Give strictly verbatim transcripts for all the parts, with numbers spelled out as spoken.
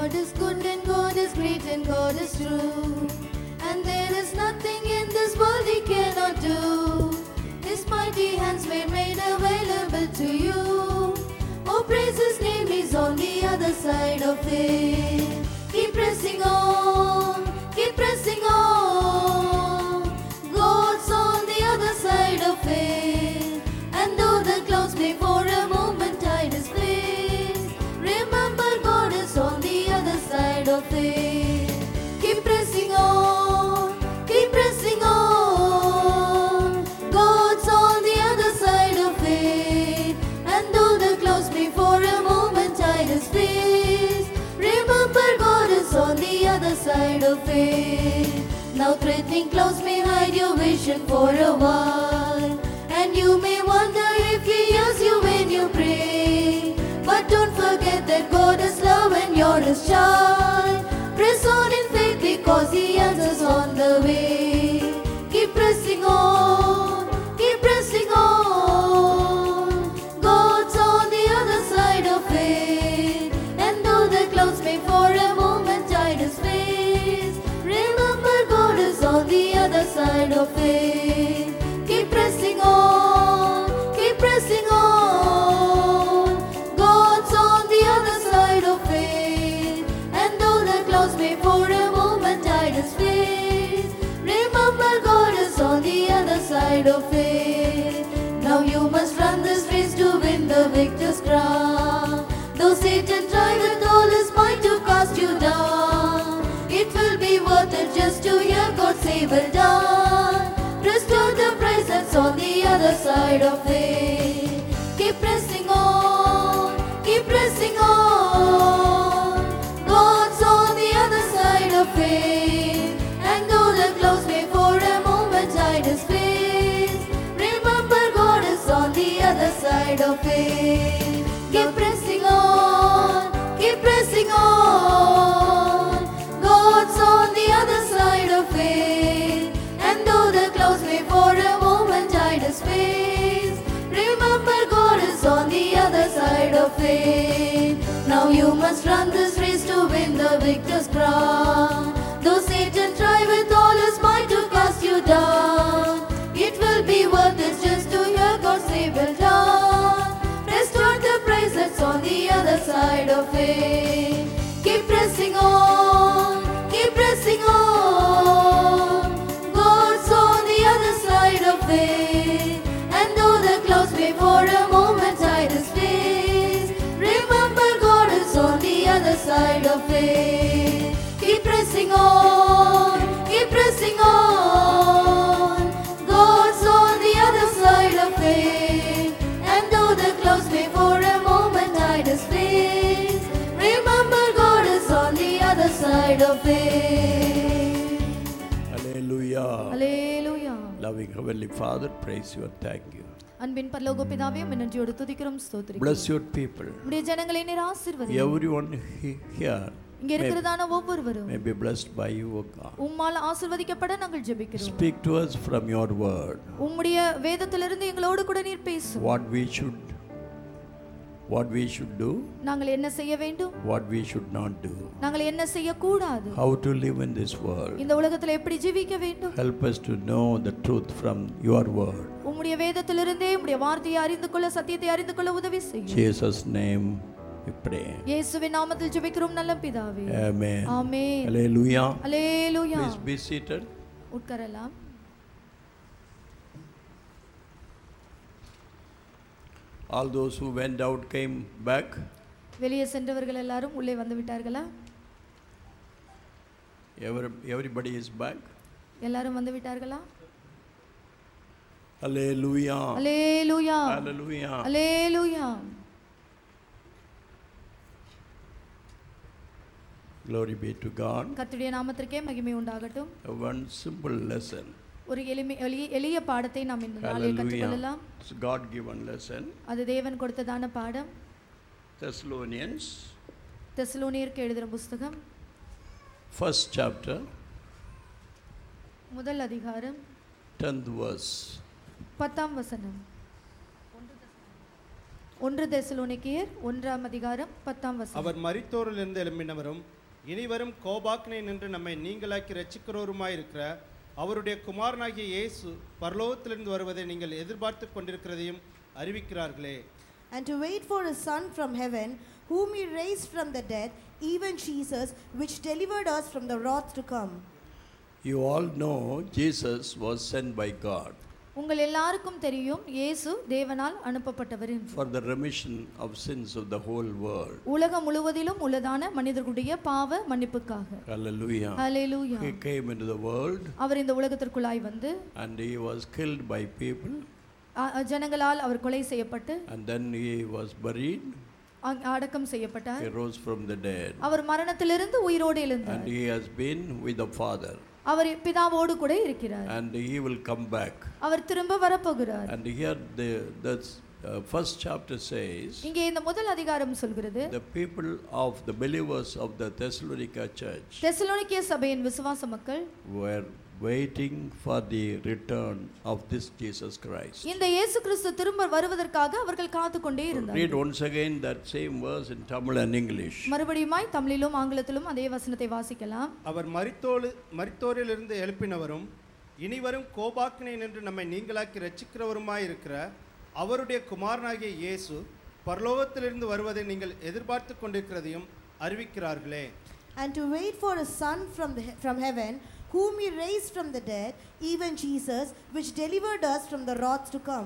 God is good and God is great and God is true. And there is nothing in this world He cannot do. His mighty hands were made available to you. Oh, praise His name, He's on the other side of it. Keep pressing on, keep pressing on. God's on the other side of it. And though the clouds may for a moment hide His face, remember God is on the other side of it. Keep pressing on, keep pressing on. God's on the other side of it. And though the clouds may for a moment hide His face, remember God is on the other side of it. Now threatening clouds may hide your vision for a while, and you may wonder if He hears you when you pray. But don't forget that God is love and you're His child. Press on in faith because He answers on the way. Keep pressing on, keep pressing on. God's on the other side of it. And though the clouds may for a moment hide His face, remember God is on the other side of it. Keep pressing on, keep pressing on. God's on the other side of it. And though the clouds may for a moment hide His face, remember God is on the other side of it. Now you must run this race to win the victor's crown. Though Satan try with all his might to cast you down, it will be worth it just to hear God say well done. Restore the prize that's on the other side of it. Keep pressing on, keep pressing on. God's on the other side of it. And though the clouds may for a moment hide His face, remember God is on the other side of it. Keep pressing on, keep pressing on. God's on the other side of it. And though the clouds may for a moment hide His face, remember God is on the other side of it. Now you must run this race to win the victor's crown. Though Satan try with all his might to cast you down, it will be worth it just to hear God say well done. Restore the praise that's on the other side of it. Keep pressing on, keep pressing on. God's on the other side of it. And though the clouds may for a moment hide His face, remember God is on the other side of it. Keep pressing on, keep pressing on. God's on the other side of it. And though the clouds may for a moment hide His face, remember God is on the other side of it. Hallelujah. Hallelujah. Loving Heavenly Father, praise you and thank you. அன்பின் பரலோக பிதாவே, உம்மை நன்றியோடு துதிக்கிறோம், ஸ்தோத்திரிக்கிறோம். Bless your people. உம்முடைய ஜனங்களை நீர் ஆசீர்வதியும். Everyone he- here இங்க இருக்கிறதான ஒவ்வொருவரும் may be blessed by you, O God. உம்மால் ஆசீர்வதிக்கப்பட நாங்கள் ஜெபிக்கிறோம். Speak to us from your word. உம்முடைய வேதத்திலிருந்து எங்களோடு கூட நீர் பேசும். What we should what we should do, நாங்கள் என்ன செய்ய வேண்டும், what we should not do, நாங்கள் என்ன செய்ய கூடாது, how to live in this world. இந்த உலகத்தில் எப்படி ஜீவிக்க வேண்டும். Help us to know the truth from your word. உம்முடைய வேதத்திலிருந்தே உம்முடைய வார்த்தையை அறிந்து கொள்ள, சத்தியத்தை அறிந்து கொள்ள உதவி செய்யும். Jesus name we pray. இயேசுவின் நாமத்தில் ஜெபிக்கிறோம் நல்ல பிதாவே. Amen. Amen. Hallelujah. Hallelujah. Please be seated. உட்காரலாம். All those who went out came back. வெளியே சென்றவர்கள் எல்லாரும் உள்ளே வந்து விட்டார்களா? Every, everybody is back. எல்லாரும் வந்து விட்டார்களா? Hallelujah. Hallelujah. Hallelujah. Hallelujah. Glory be to God. கர்த்தருடைய நாமத்திற்கே மகிமை உண்டாகட்டும். One simple lesson. ஒரு எளிமை எளிய எளிய பாடத்தை நாம் இந்த நாளில் கற்றுக்கொள்ளலாம். It's God given lesson. அது தேவன் கொடுத்ததான பாடம். Thessalonians தெசலோனியருக்கு எழுதின புத்தகம் first chapter முதல் அதிகாரம் tenth verse. பத்தாம் வசனம். ஒன்று தெசலோனிக்கேயர் ஒன்றாம் அதிகாரம் பத்தாம் வசனம். அவர் மரித்தோரிலிருந்து எழும்பினவரும் இனிவரும் கோபாக்கினை நின்று நம்மை நீங்களாக்கி ரட்சிக்கிறவருமாயிருக்கிற அவருடைய குமாரனாகிய இயேசு பரலோகத்திலிருந்து வருவதை நீங்கள் எதிர்பார்த்து கொண்டிருக்கிறதையும் அறிவிக்கிறார்களே. And to wait for a son from heaven, whom he raised from the dead, even Jesus, which delivered us from the wrath to come. You all know Jesus was sent by God. உங்கள் எல்லாருக்கும் தெரியும் இயேசு தேவனால் அனுப்பப்பட்டவர் என்று. For the remission of sins of the whole world. உலகம் முழுவதிலும் உள்ளதான மனிதர்களுடைய பாவ மன்னிப்புக்காக. Hallelujah. Hallelujah. He came into the world. அவர் இந்த உலகத்திற்குள்ளாய் வந்து and he was killed by people. ஜனங்களால் அவர் கொலை செய்யப்பட்டு and then he was buried. அடக்கம் செய்யப்பட்டார். He rose from the dead. அவர் மரணத்திலிருந்து உயிரோடு எழுந்தார். and he has been with the Father. அவர் பிதாவோடு கூட இருக்கிறார். and he will come back. அவர் திரும்ப வரப்போகிறார். and here the that's uh, first chapter says, இங்கே இந்த முதல் அதிகாரம் சொல்கிறது, the people of the believers of the Thessalonica church Thessalonica சபையின் விசுவாச மக்கள் were waiting for the return of this Jesus Christ. இந்த இயேசு கிறிஸ்து திரும்ப வருவதற்காக அவர்கள் காத்துக்கொண்டே இருந்தார்கள். Read once again that same verse in Tamil and English. மறுபடியுமாய் தமிழிலும் ஆங்கிலத்திலும் அதே வசனத்தை வாசிக்கலாம். அவர் மரித்தோடு மரித்தோரிலிருந்து எழுப்பினவரும் இனிவரும் கோபாக்கினை நின்று நம்மை நீங்களாக்கி ரட்சிக்கிறவருமாய் இருக்கிற அவருடைய குமாரனாகிய இயேசு பரலோகத்திலிருந்து வருவதை நீங்கள் எதிர்பார்த்து கொண்டிருக்கிறதையும் அறிவிக்கிறார்களே. And to wait for a son from the, from heaven, whom he raised from the dead, even Jesus, which delivered us from the wrath to come.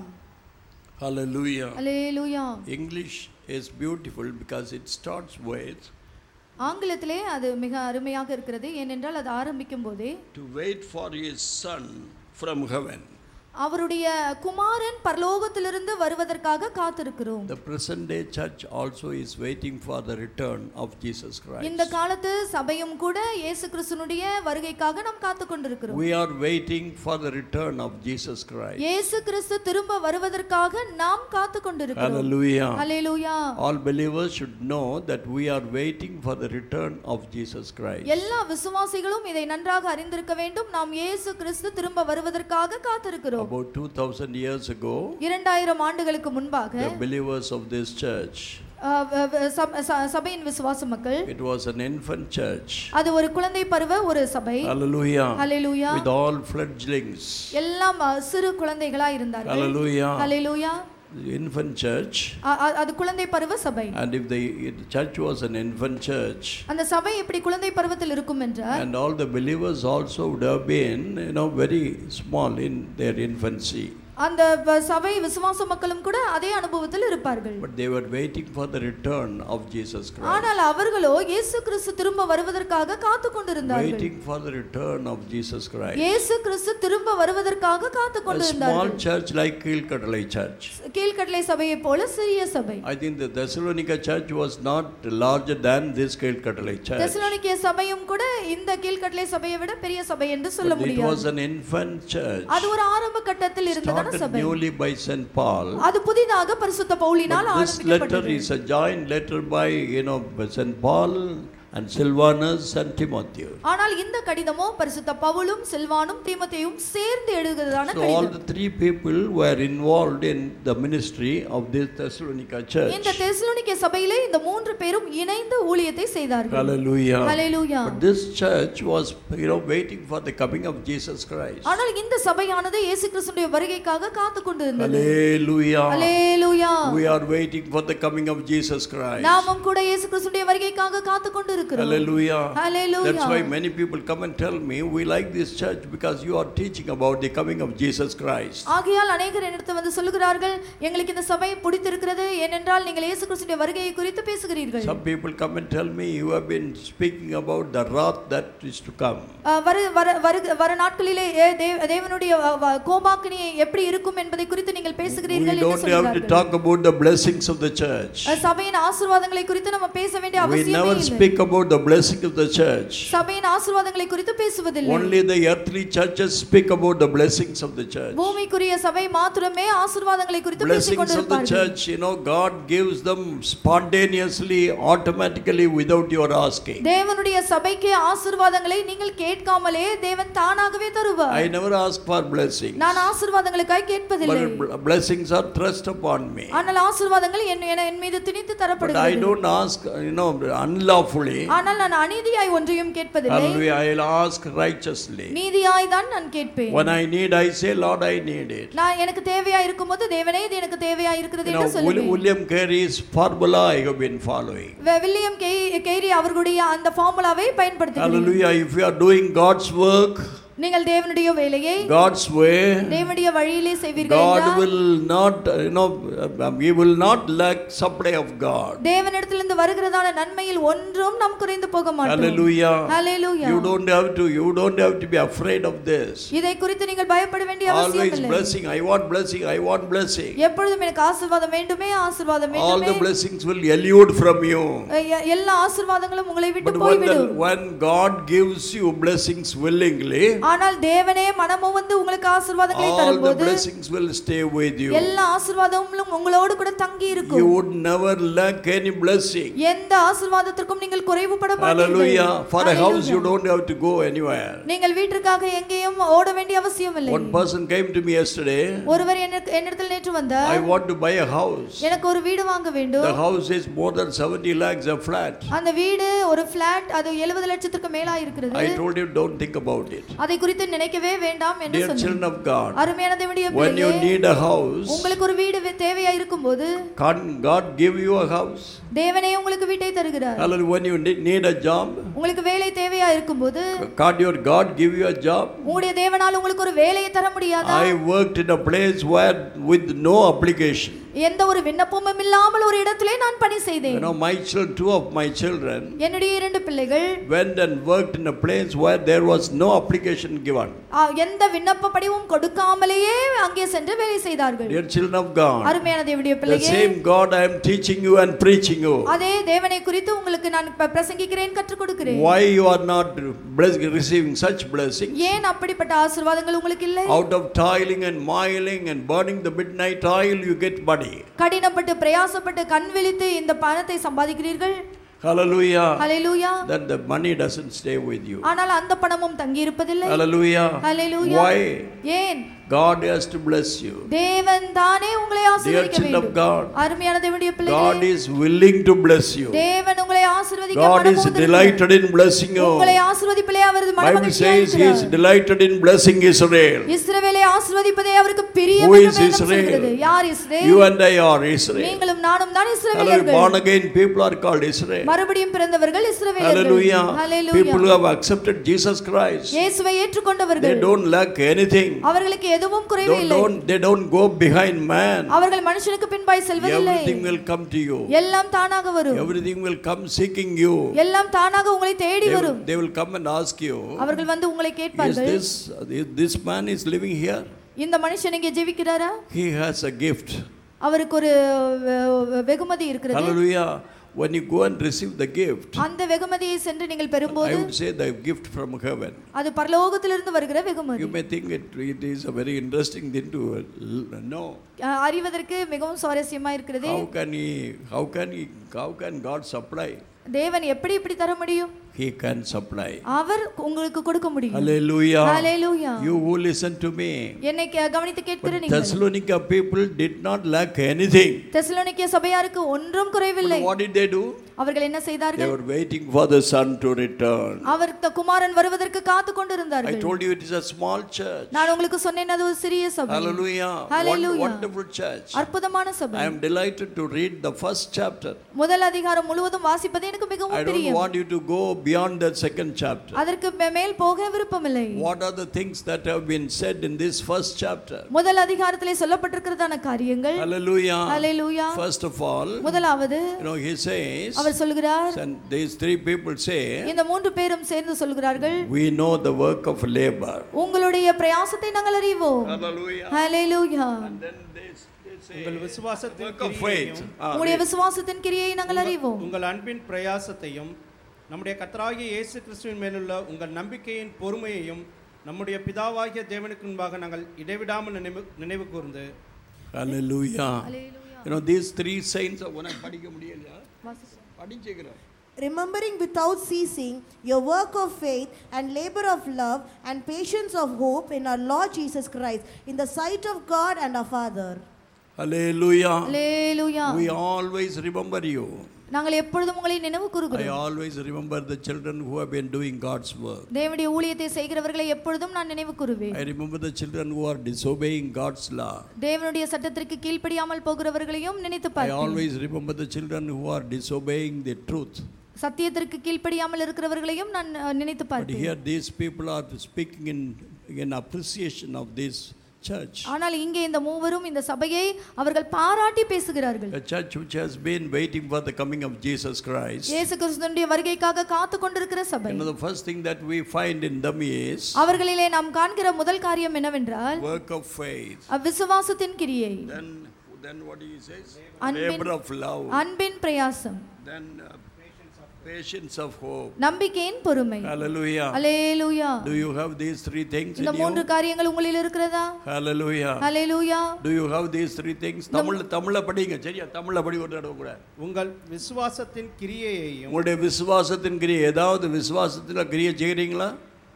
Hallelujah. Hallelujah. English is beautiful because it starts with, ஆங்கிலத்திலே அது மிக அருமையாக இருக்கிறது. ஏனென்றால் அது ஆரம்பிக்கும் போதே to wait for his son from heaven. அவருடைய குமாரன் பரலோகத்திலிருந்து வருவதற்காக காத்திருக்கிறோம். The present day church also is waiting for the return of Jesus Christ. இந்த காலத்து சபையும் கூட இயேசு கிறிஸ்துவினுடைய வருகைக்காக நாம் காத்துக்கொண்டிருக்கிறோம். We are waiting for the return of Jesus Christ. இயேசு கிறிஸ்து திரும்ப வருவதற்காக நாம் காத்துக்கொண்டிருக்கிறோம். Hallelujah. Hallelujah. All believers should know that we are waiting for the return of Jesus Christ. எல்லா விசுவாசிகளும் இதை நன்றாக அறிந்திருக்க வேண்டும். நாம் இயேசு கிறிஸ்து திரும்ப வருவதற்காக காத்திருக்கிறோம். About two thousand years ago, இரண்டாயிரம் ஆண்டுகளுக்கு முன்பாக the believers of this church, சபையின் விசுவாச மக்கள், it was an infant church. அது ஒரு குழந்தை பருவ ஒரு சபை. Hallelujah. Hallelujah. With all fledglings. எல்லாம் சிறு குழந்தைகளாய் இருந்தார்கள். Hallelujah. Hallelujah. Infant church. அது குழந்தை பருவ சபை. And if the church was an infant church, அந்த சபை எப்படி குழந்தை பருவத்தில் இருக்கும் என்றால், and all the believers also would have been, you know, very small in their infancy. அந்த சபை விசுவாச மக்களும் கூட அதே அனுபவத்தில் இருப்பார்கள். But they were waiting for the return of Jesus Christ. ஆனால் அவர்களோ இயேசு கிறிஸ்து திரும்ப வருவதற்காக காத்துக்கொண்டிருந்தார்கள். Waiting for the return of Jesus Christ. இயேசு கிறிஸ்து திரும்ப வருவதற்காக காத்துக்கொண்டிருந்தார்கள். A small church like Keelkattalai church. Keelkattalai சபையை போல சிறிய சபை. I think the Thessalonica church was not larger than this Keelkattalai church. Thessalonica சபையும் கூட இந்த கீழ்கட்டளை சபையை விட பெரிய சபை என்று சொல்ல முடியாது. It was an infant church. அது ஒரு ஆரம்ப கட்டத்தில் இருந்த சபை. Newly by Saint Paul. அது புதிதாக பரிசுத்த பவுலினால் This ஆரம்பிக்கப்பட்டது. letter is a joint letter by, you know, Saint Paul and Silvanus and Timothy. ஆனால் இந்த கடிதமோ பரிசுத்த பவுலும் சில்வானும் தீமோத்தேயும் சேர்ந்து எழுதுகிறதான கடிதம். So all the three people were involved in the ministry of this Thessalonica church. இந்த தெசலோனிக்கே சபையிலே இந்த மூன்று பேரும் இணைந்து ஊழியத்தை செய்தார்கள். Hallelujah. Hallelujah. But this church was, you know, waiting for the coming of Jesus Christ. ஆனால் இந்த சபையானது இயேசு கிறிஸ்துவின் வருகைக்காக காத்துக்கொண்டிருந்தது. Hallelujah. Hallelujah. We are waiting for the coming of Jesus Christ. நாமும் கூட இயேசு கிறிஸ்துவின் வருகைக்காக காத்துக்கொண்டிருக்கிறோம். Hallelujah. Hallelujah. That's why many people come and tell me, we like this church because you are teaching about the coming of Jesus Christ. ஆகையால் अनेகர் என்னிடத்தில் வந்து சொல்லுகிறார்கள், எங்களுக்கு இந்த சபை பிடித்திருக்கிறது ஏனென்றால் நீங்கள் இயேசு கிறிஸ்துவின் வருகையை குறித்து பேசுகிறீர்கள். Some people come and tell me, you have been speaking about the wrath that is to come. வர வர வர நாட்களிலே தேவனுடைய கோபாக்கினை எப்படி இருக்கும் என்பதை குறித்து நீங்கள் பேசுகிறீர்கள் என்று சொல்கிறார்கள். We don't have to talk about the blessings of the church. சபையின் ஆசீர்வாதங்களை குறித்து நம்ம பேச வேண்டிய அவசியமே இல்லை. We never speak about the blessing of the church. சபையின் ஆசீர்வாதங்களை குறித்து பேசுவதில்லை. Only the earthly churches speak about the blessings of the church. பூமிக்குரிய சபை மாத்திரமே ஆசீர்வாதங்களை குறித்து பேசிக் கொண்டிருப்பார்கள். Blessings of the church, you know, God gives them spontaneously, automatically, without your asking. தேவனுடைய சபைக்கு ஆசீர்வாதங்களை நீங்கள் கேட்காமலே தேவன் தானாகவே தருவார். I never ask for blessings. நான் ஆசீர்வாதங்களுக்காய் கேட்பதில்லை. But blessings are thrust upon me. ஆனால் ஆசீர்வாதங்கள் என் என் மீது திணித்து தரப்படுகிறது. But I don't ask, you know, unlawfully. wrongly. ஆனால் நான் அநீதியாய் ஒன்றையும் கேட்பதில்லை. Hallelujah. I'll ask righteously. நீதியாய் தான் நான் கேட்பேன். When I need, I say, Lord, I need it. நான் எனக்கு தேவையா இருக்கும்போது தேவனே இது எனக்கு தேவையா இருக்கிறது You என்று know, சொல்லுவேன். William Carey's formula I have been following. William Carey அவர்களுடைய அந்த ஃபார்முலாவை பயன்படுத்துகிறேன். Hallelujah. If you are doing God's work, நீங்கள் தேவனுடைய வேலையை God's way, தேவனுடைய வழியிலே செய்வீர்கள் God என்றால் will not, you know, we will not lack supply of God. தேவனிடத்திலிருந்து வருகிறதான நன்மையில் ஒன்றும் நாம் குறைந்து போக மாட்டோம். Hallelujah. Hallelujah. You don't have to, you don't have to be afraid of this. இதை குறித்து நீங்கள் பயப்பட வேண்டிய அவசியம் Always இல்லை. blessing. I want blessing. I want blessing. எப்பொழுதும் எனக்கு ஆசீர்வாதம் வேண்டுமே ஆசீர்வாதம் All வேண்டுமே. the blessings will elude from you. எல்லா ஆசீர்வாதங்களும் உங்களை விட்டு But போய் when, the, விடும். when God gives you blessings willingly, ஆனால் தேவனே மனமு வந்து உங்களுக்கு ஆசீர்வாதங்களை all the தரும்போது blessings will stay with you. எல்லா ஆசீர்வாதங்களும் உங்களோடு கூட தங்கி இருக்கும். You would never lack any blessing. எந்த ஆசீர்வாதத்திற்கும் நீங்கள் குறைவுபட மாட்டீர்கள். Hallelujah. For a house you don't have to go anywhere. நீங்கள் வீட்டிற்காக எங்கேயும் ஓட வேண்டிய அவசியம் இல்லை. One person came to me yesterday. ஒருவர் என்னிடத்தில் நேற்று வந்தார். I want to buy a house. எனக்கு ஒரு வீடு வாங்க வேண்டும். The house is more than seventy lakhs a flat. அந்த வீடு ஒரு flat அது எழுபது லட்சத்துக்கு மேலா இருக்கிறது. I told him don't think about it. அதை குறித்து நினைக்கவே வேண்டாம் என்று Dear children சொன்னேன். of God, அருமையான தேவனுடைய when you பிள்ளைகளே, need a house, உங்களுக்கு ஒரு வீடு தேவையா இருக்கும்போது can't God give you a house? தேவனே உங்களுக்கு வீட்டை தருகிறார். Hallelujah. When you need a job, உங்களுக்கு வேலை தேவையா இருக்கும்போது can't your God give you a job? உங்களுடைய தேவனால் உங்களுக்கு ஒரு வேலையை தர முடியாதா? I worked in a place where with no application. எந்த ஒரு விண்ணப்பமும் இல்லாமல் ஒரு இடத்திலே நான் பணி செய்தேன். You know, my children, two of my children என்னுடைய இரண்டு பிள்ளைகள் went and worked in a place where there was no application given. எந்த விண்ணப்ப படிவும் கொடுக்காமலேயே அங்கே சென்று வேலை செய்தார்கள். Dear children of God, அருமையான தேவனுடைய the பிள்ளைகளே, same God I am teaching you and preaching you. அதே தேவனை குறித்து உங்களுக்கு நான் பிரசங்கிக்கிறேன், கற்றுக் கொடுக்கிறேன். Why you are not blessed, receiving such blessings? ஏன் அப்படிப்பட்ட ஆசீர்வாதங்கள் உங்களுக்கு இல்லை? Out of toiling and moiling and burning the midnight oil you get money. கடினப்பட்டு பிரயாசப்பட்டு கண் விழித்து இந்த பணத்தை சம்பாதிக்கிறீர்கள். Hallelujah. Hallelujah. That the money doesn't stay with you. ஆனால் அந்த பணமும் தங்கி இருப்பதில்லை. Hallelujah. Hallelujah. Why? ஏன்? God has to bless you. தேவன் தானே உங்களை ஆசீர்வதிக்க Dear children of வேண்டும். God, அருமையான தேவனுடைய பிள்ளைகளே, God is willing to bless you. தேவன் உங்களை ஆசீர்வதிக்க God is மனமோடு delighted in blessing you. உங்களை ஆசீர்வதிப்பதிலே அவரது Bible மனமகிழ்ச்சியாக says he is இருக்கிறார். delighted in blessing Israel. இஸ்ரவேலை ஆசீர்வதிப்பதே அவருக்கு பிரியம் Who என்று is வேதம் Israel? சொல்கிறது. யார் இஸ்ரவேல்? You and I are Israel. நீங்களும் நானும் தான் Hallelujah. இஸ்ரவேலர்கள். Born again people are called Israel. மறுபடியும் பிறந்தவர்கள் இஸ்ரவேலர்கள். Hallelujah. Hallelujah. People who have accepted Jesus Christ, இயேசுவை ஏற்றுக்கொண்டவர்கள் they don't lack anything. அவர்களுக்கு எதுவும் குறைவே Don't, இல்லை. don't, they don't go behind man. அவர்கள் மனுஷனுக்கு பின்பாய் செல்வதில்லை. Everything will come to you. எல்லாம் தானாக வரும். Everything will come seeking you. எல்லாம் தானாக உங்களை தேடி They, வரும். they will come and ask you, அவர்கள் வந்து உங்களை is கேட்பார்கள், this, this man is living here? இந்த மனுஷன் இங்கே ஜெபிக்கிறாரா? He has a gift. அவருக்கு ஒரு வெகுமதி இருக்கிறது. Hallelujah. When you go and receive the gift, அந்த வெகுமதியை சென்று நீங்கள் பெறும்போது, I would say the gift from heaven. அது பரலோகத்திலிருந்து வருகிற வெகுமதி. You may think it, it is a very interesting thing to know. அறிவதற்கு மிகவும் சுவாரஸ்யமா இருக்கிறது. How can he, how can he, how can God supply? தேவன் எப்படி இப்படி தர முடியும்? He can supply. அவர் உங்களுக்கு கொடுக்க முடியும். Hallelujah. Hallelujah. You who listen to me, என்னை கவனித்து கேட்கிற நீங்கள், Thessalonica people did not lack anything. Thessalonica சபையாருக்கு ஒன்றும் குறைவில்லை. But what did they do? அவர்கள் என்ன They செய்தார்கள்? were waiting for the son to return. அவர் குமாரன் வருவதற்கு காத்து கொண்டிருந்தார்கள். I told you it is a small church. நான் உங்களுக்கு சொன்னேன் அது ஒரு சிறிய சபை. Hallelujah. Hallelujah. Wonderful church. அற்புதமான சபை. I am delighted to read the first chapter. முதல் அதிகாரம் முழுவதும் வாசிப்பது எனக்கு மிகவும் I don't பிரியம். want you to go beyond that second chapter. அதற்கு மேல் போக விருப்பமில்லை. What are the things that have been said in this first chapter? முதல் அதிகாரத்திலே சொல்லப்பட்டிருக்கிறதான காரியங்கள். Hallelujah. Hallelujah. First of all, முதலாவது, you know, he says, அவர் சொல்கிறார், and these three people say, இந்த மூன்று பேரும் சேர்ந்து சொல்கிறார்கள், we know the work of labor. உங்களுடைய பிரயாசத்தை நாங்கள் அறிவோம். Hallelujah. Hallelujah. And then they, they say, உங்கள் விசுவாசத்தின் work of faith. கிரியையையும் Ah, உங்களுடைய விசுவாசத்தின் கிரியை நாங்கள் அறிவோம். உங்கள் அன்பின் பிரயாசத்தையும் நம்முடைய கர்த்தராகிய இயேசு கிறிஸ்துவின் மேலுள்ள உங்கள் நம்பிக்கையின் பொறுமையையும் நம்முடைய பிதாவாகிய தேவனுக்கு முன்பாக நாங்கள் இடைவிடாமல் நினைவு நினைவு கூர்ந்து. Hallelujah. Hallelujah. You know, these three saints are one படிக்க முடியலையா? படிச்சேக்கிறேன். Remembering without ceasing your work of faith and labor of love and patience of hope in our Lord Jesus Christ in the sight of God and our Father. Hallelujah. Hallelujah. We always remember you. நாங்கள் எப்பொழுதும் உங்களை நினைவு I கூறுகிறோம். always remember the children who have been doing God's work. தேவனுடைய ஊழியத்தை செய்கிறவர்களை எப்பொழுதும் நான் நினைவு கூறுவேன். I remember the children who are disobeying God's law. தேவனுடைய சட்டத்திற்கு கீழ்ப்படியாமல் போகிறவர்களையும் நினைத்து I பார்ப்பேன். always remember the children who are disobeying the truth. சத்தியத்திற்கு கீழ்ப்படியாமல் இருக்கிறவர்களையும் நான் அஹ், நினைத்து But பார்ப்பேன். here these people are speaking in, in appreciation of this church. ஆனால் இங்கே இந்த மூவரும் இந்த சபையை அவர்கள் பாராட்டி பேசுகிறார்கள். A church which has been waiting for the coming of Jesus Christ. இயேசு கிறிஸ்துவினுடைய வருகைக்காக காத்து கொண்டிருக்கிற சபை. You know, the first thing that we find in them is அவர்களிலே நாம் காண்கிற முதல் காரியம் என்னவென்றால் work of faith. விசுவாசத்தின் கிரியை, Then, then what he says? அன்பின் Labor of love. அன்பின் பிரயாசம், Then uh, patience of hope. நம்பிக்கையின் பொறுமை. Hallelujah. Hallelujah. Do you have these three things இந்த in மூன்று you? காரியங்கள் உங்களில் இருக்கிறதா? Hallelujah. Hallelujah. Do you have these three things? Tamil தமிழ்ல படிங்க சரியா? தமிழ்ல படி ஒரு தடவை கூட. உங்கள் விசுவாசத்தின் கிரியையையும் உங்களுடைய விசுவாசத்தின் கிரியை, ஏதாவது விசுவாசத்தில் கிரியை செய்கிறீங்களா?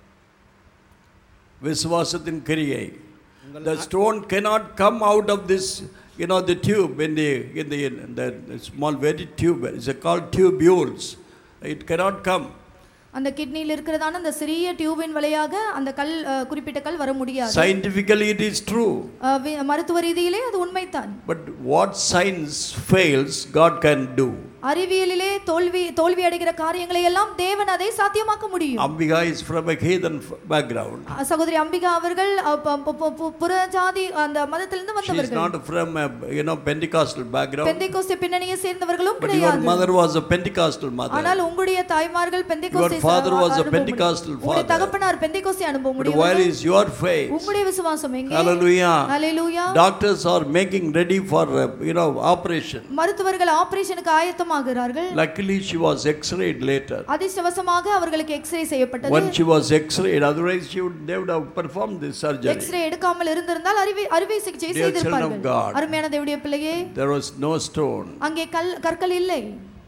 விசுவாசத்தின் கிரியை. The stone cannot come out of this, you know, the tube in the in the, in the small very tube. It's called tubules. It cannot come. அந்த கிட்னியில் இருக்கிறதான அந்த சிறிய டியூபின் வழியாக அந்த கல் அஹ், குறிப்பிட்ட கல் வர முடியாது. Scientifically it is true. Ah, வி- மருத்துவ ரீதியிலே அது உண்மைதான். But what science fails, God can do. அறிவியலிலே தோல்வி தோல்வி அடைகிற காரியங்களை எல்லாம் தேவன் அதை சாத்தியமாக்க முடியும். Ambika is from a heathen background. அஹ், சகோதரி அம்பிகா அவர்கள் அஹ், ப- ப- ப- பு- புற ஜாதி அந்த மதத்திலிருந்து She is வந்தவர்கள். not from a, you know, Pentecostal background. Pentecost பின்னணியை சேர்ந்தவர்களும் But your கிடையாது. mother was a Pentecostal mother. ஆனால் உங்களுடைய தாய்மார்கள் Pentecost Your father was a அனுபவம் Pentecostal உங்களுடைய father. தகப்பனார் பெந்தேகோஸ்தே அனுபவம் But where உடையவர்கள். is your faith? உங்களுடைய விசுவாசம் எங்கே? Hallelujah. Hallelujah. Doctors are making ready for, uh, you know, operation. மருத்துவர்கள் ஆபரேஷனுக்கு ஆயத்தமாகிறார்கள். Luckily she was x-rayed later. அதிர்ஷ்டவசமாக அவர்களுக்கு எக்ஸ்ரே செய்யப்பட்டது. When she was x-rayed, otherwise she would, they would have performed this surgery. X ray எடுக்காமல் இருந்திருந்தால் அறுவை அறுவை சிகிச்சை Dear children of செய்திருப்பார்கள். God. அருமையான தேவனுடைய பிள்ளையே, There was no stone. அங்கே கல் கற்கள் இல்லை.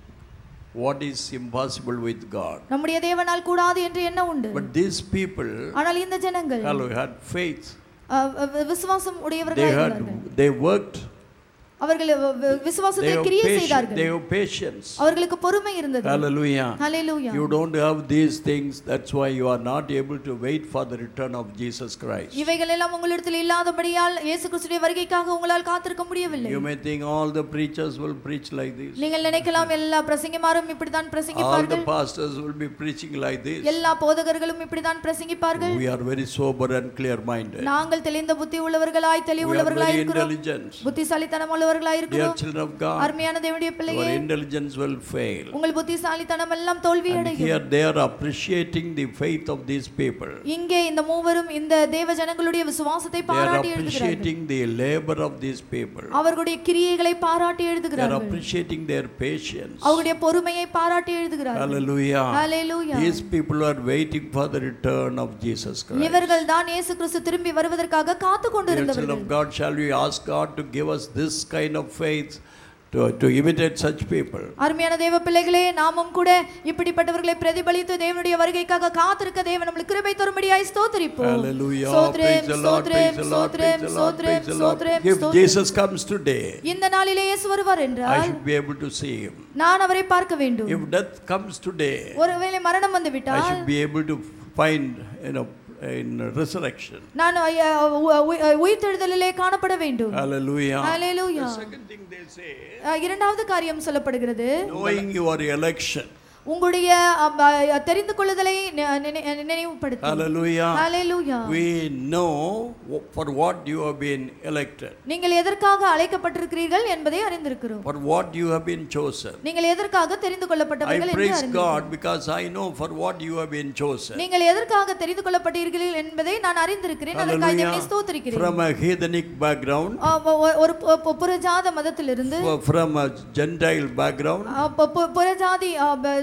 What is impossible with God? நம்முடைய தேவனால் கூடாது என்று என்ன உண்டு? But these people, ஆனால் இந்த ஜனங்கள் hello, had faith. அஹ், அஹ், விசுவாசம் They உடையவர்களாக had, இருந்தார்கள். they worked. அவர்கள் வ- வ- They விசுவாசத்தை have கிரியை patience. செய்தார்கள். They have patience. அவர்களுக்கு பொறுமை இருந்தது. Hallelujah. Hallelujah. You don't have these things, that's why you are not able to wait for the return of Jesus Christ. இவைகள் எல்லாம் உங்களிடத்தில் இல்லாதபடியால் இயேசு கிறிஸ்துவின் வருகைக்காக உங்களால் காத்திருக்க முடியவில்லை. You may think all the preachers will preach like this. நீங்கள் நினைக்கலாம் எல்லா பிரசங்கிமாரும் இப்படித்தான் All the பிரசங்கிப்பார்கள், pastors will be preaching like this. எல்லா போதகர்களும் இப்படித்தான் பிரசங்கிப்பார்கள். We are very sober and clear minded. நாங்கள் தெளிந்த புத்தி உள்ளவர்களாய் தெளிவு We are உள்ளவர்களாய் very இருக்கிறோம். intelligent. புத்திசாலித்தனம் உள்ளவர்களாய் Dear இருக்கிறோம். children of God, அருமையான தேவனுடைய our பிள்ளையே, intelligence will fail. உங்கள் புத்திசாலித்தனம் எல்லாம் தோல்வி And அடையும். here they are appreciating the faith of these people. இங்கே இந்த மூவரும் இந்த தேவ ஜனங்களுடைய விசுவாசத்தை They are பாராட்டி எழுதுகிறார்கள். appreciating the labor of these people. அவர்களுடைய கிரியைகளை பாராட்டி They are எழுதுகிறார்கள். appreciating their patience. அவருடைய பொறுமையை பாராட்டி எழுதுகிறார்கள். Hallelujah. Hallelujah. These people are waiting for the return of Jesus Christ. இவர்கள் தான் இயேசு கிறிஸ்து திரும்பி வருவதற்காக காத்து Dear children கொண்டிருந்தவர்கள். of God, shall we ask God to give us this kind of faith to, to imitate such people? அருமையான தேவ பிள்ளைகளே, நாமும் கூட இப்படிப்பட்டவர்களை பிரதிபலித்து தேவனுடைய வருகைக்காக காத்திருக்க தேவன் நம்மளுக்கு கிருபை தரும்படியாய் ஸ்தோத்திரிப்போம். Hallelujah. ஸ்தோத்திரம், Praise the Lord. ஸ்தோத்திரம், Praise the Lord. ஸ்தோத்திரம், Praise the Lord. ஸ்தோத்திரம், Praise the Lord. ஸ்தோத்திரம், If ஸ்தோத்திரம். Jesus comes today, இந்த நாளிலே இயேசு வருவார் I என்றால் should be able to see him. நான் அவரை பார்க்க வேண்டும். If death comes today, ஒருவேளை மரணம் வந்து I விட்டால் should be able to find, you know, in resurrection. நான் ஐயா, உ- உ- உயிர்த்தெழுதலிலே காணப்பட வேண்டும். Hallelujah. Hallelujah. The second thing they say, அஹ், இரண்டாவது காரியம் சொல்லப்படுகிறது, knowing your election. உங்களுடைய அம், அஹ், தெரிந்து கொள்ளுதலை நி- நினை- நினைவுபடுத்து. Hallelujah. Hallelujah. We know for what you have been elected, நீங்கள் எதற்காக அழைக்கப்பட்டிருக்கிறீர்கள் என்பதை அறிந்திருக்கிறோம். for what you have been chosen. நீங்கள் எதற்காக தெரிந்து I கொள்ளப்பட்டவர்கள் என்று praise அறிந்திருக்கிறோம். God because I know for what you have been chosen. நீங்கள் எதற்காக தெரிந்து கொள்ளப்பட்டீர்கள் என்பதை நான் அறிந்திருக்கிறேன். அதற்காக Hallelujah. தேவனை ஸ்தோத்திரிக்கிறேன். From a heathenic background, அஹ், ஒ- ஒ- ஒரு பு- பு- புறஜாத மதத்திலிருந்து, from a Gentile background, அஹ், பு- பு- புறஜாதி அஹ், ப-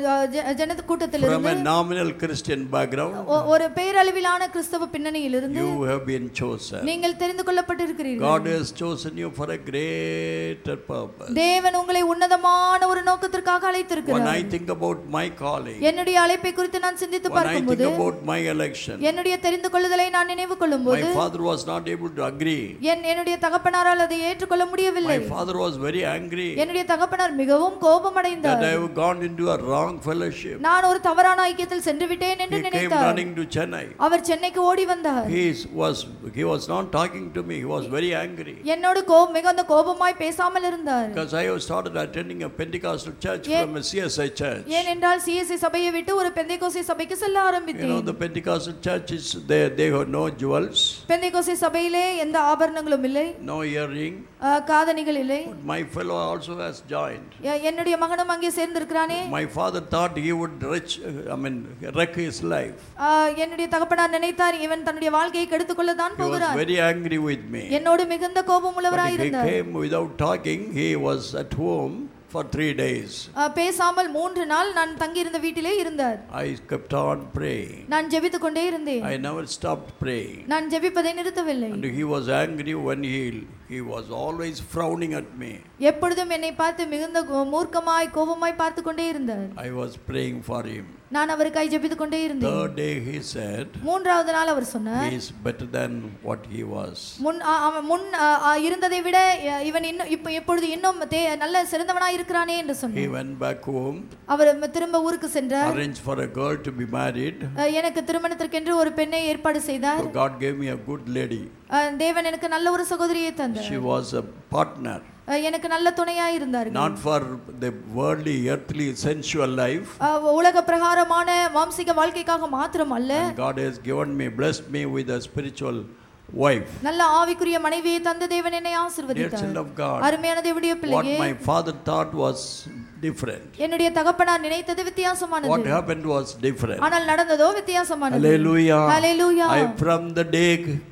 ஜனத from கூட்டத்திலிருந்து a nominal Christian background, ஒ- ஒரு பேரளவிலான கிறிஸ்தவ பின்னணியிலிருந்து you have been chosen. நீங்கள் தெரிந்து கொள்ளப்பட்டிருக்கிறீர்கள். God has chosen you for a greater purpose. தேவன் உங்களை உன்னதமான ஒரு நோக்கத்திற்காக When அழைத்திருக்கிறார். I think about my calling, என்னுடைய அழைப்பை குறித்து நான் சிந்தித்து when I think பார்க்கும்போது, about my election, என்னுடைய தெரிந்து கொள்ளுதலை நான் நினைவு my கொள்ளும்போது, father was not able to agree. என் என்னுடைய தகப்பனாரால் அதை ஏற்றுக்கொள்ள முடியவில்லை. My father was very angry என்னுடைய தகப்பனார் மிகவும் that கோபமடைந்தார். I have gone into a wrong fellowship. நான் ஒரு தவறான ஐக்கியத்தில் சென்று விட்டேன் என்று He came நினைத்தார். running to Chennai. அவர் சென்னைக்கு ஓடி வந்தார். He was he was not talking to me. He was very angry என்னோடு கோபம் மிகுந்த கோபமாய் பேசாமல் இருந்தார். because I have started attending a Pentecostal church Ye- from a C S I church. ஏனென்றால் சிஎஸ்சி சபையை விட்டு ஒரு பெந்தேகோஸ்தே சபைக்கு செல்ல You know, ஆரம்பித்தேன். the Pentecostal church is they they have no jewels, Pentecost சபையிலே எந்த ஆபரணங்களும் இல்லை, no earring. அஹ், காதணிகள் இல்லை. But my fellow also has joined. எ- என்னுடைய மகனும் அங்கே சேர்ந்திருக்கிறானே. My father thought he would wreck, I mean, wreck his life. அஹ், என்னுடைய தகப்பனார் நினைத்தார் இவன் தன்னுடைய வாழ்க்கையை கெடுத்துக் கொள்ளத்தான் He was போகிறார். very angry with me. என்னோடு மிகுந்த கோபம் But உள்ளவராய் he இருந்தார். came without talking. He was at home for three days. அஹ், பேசாமல் மூன்று நாள் நான் தங்கியிருந்த வீட்டிலே இருந்தார். I kept on praying. நான் ஜெபித்துக் கொண்டே இருந்தேன். I never stopped praying. நான் ஜெபிப்பதை நிறுத்தவில்லை. And he was angry when he he was always frowning at me. எப்பொழுதும் என்னை பார்த்து மிகுந்த கோ- மூர்க்கமாய் கோபமாய் பார்த்து கொண்டே இருந்தார். I was praying for him. நான் அவருக்காய் ஜெபித்துக் கொண்டே இருந்தேன். Third day he said, மூன்றாவது நாள் அவர் சொன்னார், he is better than what he was. முன் அ- அவன் முன் அ- அ- இருந்ததை விட அ, இவன் இன்னும் இப்போ எப்பொழுது இன்னும் தே- நல்ல சிறந்தவனாய் இருக்கிறானே என்று He சொன்னார். went back home, அவர் ம- திரும்ப ஊருக்கு சென்றார். arranged for a girl to be married. அ, எனக்கு திருமணத்திற்கென்று ஒரு பெண்ணை ஏற்பாடு செய்தார். So God gave me a good lady. அ, தேவன் எனக்கு நல்ல ஒரு சகோதரியை தந்தார். She was a partner, அ, எனக்கு நல்ல துணையாய் இருந்தார்கள். not for the worldly, earthly, sensual life. அ, உலக பிரகாரமான மாம்சிக வாழ்க்கைக்காக மாத்திரம் அல்ல, And God has given me, blessed me with a spiritual wife. நல்ல ஆவிக்குரிய மனைவியை தந்த தேவன் என்னை Dear ஆசீர்வதித்தார். child of God, அருமையான தேவனுடைய what பிள்ளையே, my father thought was different. என்னுடைய தகப்பனார் நினைத்தது வித்தியாசமானது. What happened was different. ஆனால் நடந்ததோ வித்தியாசமானது. Hallelujah. Hallelujah. I, from the day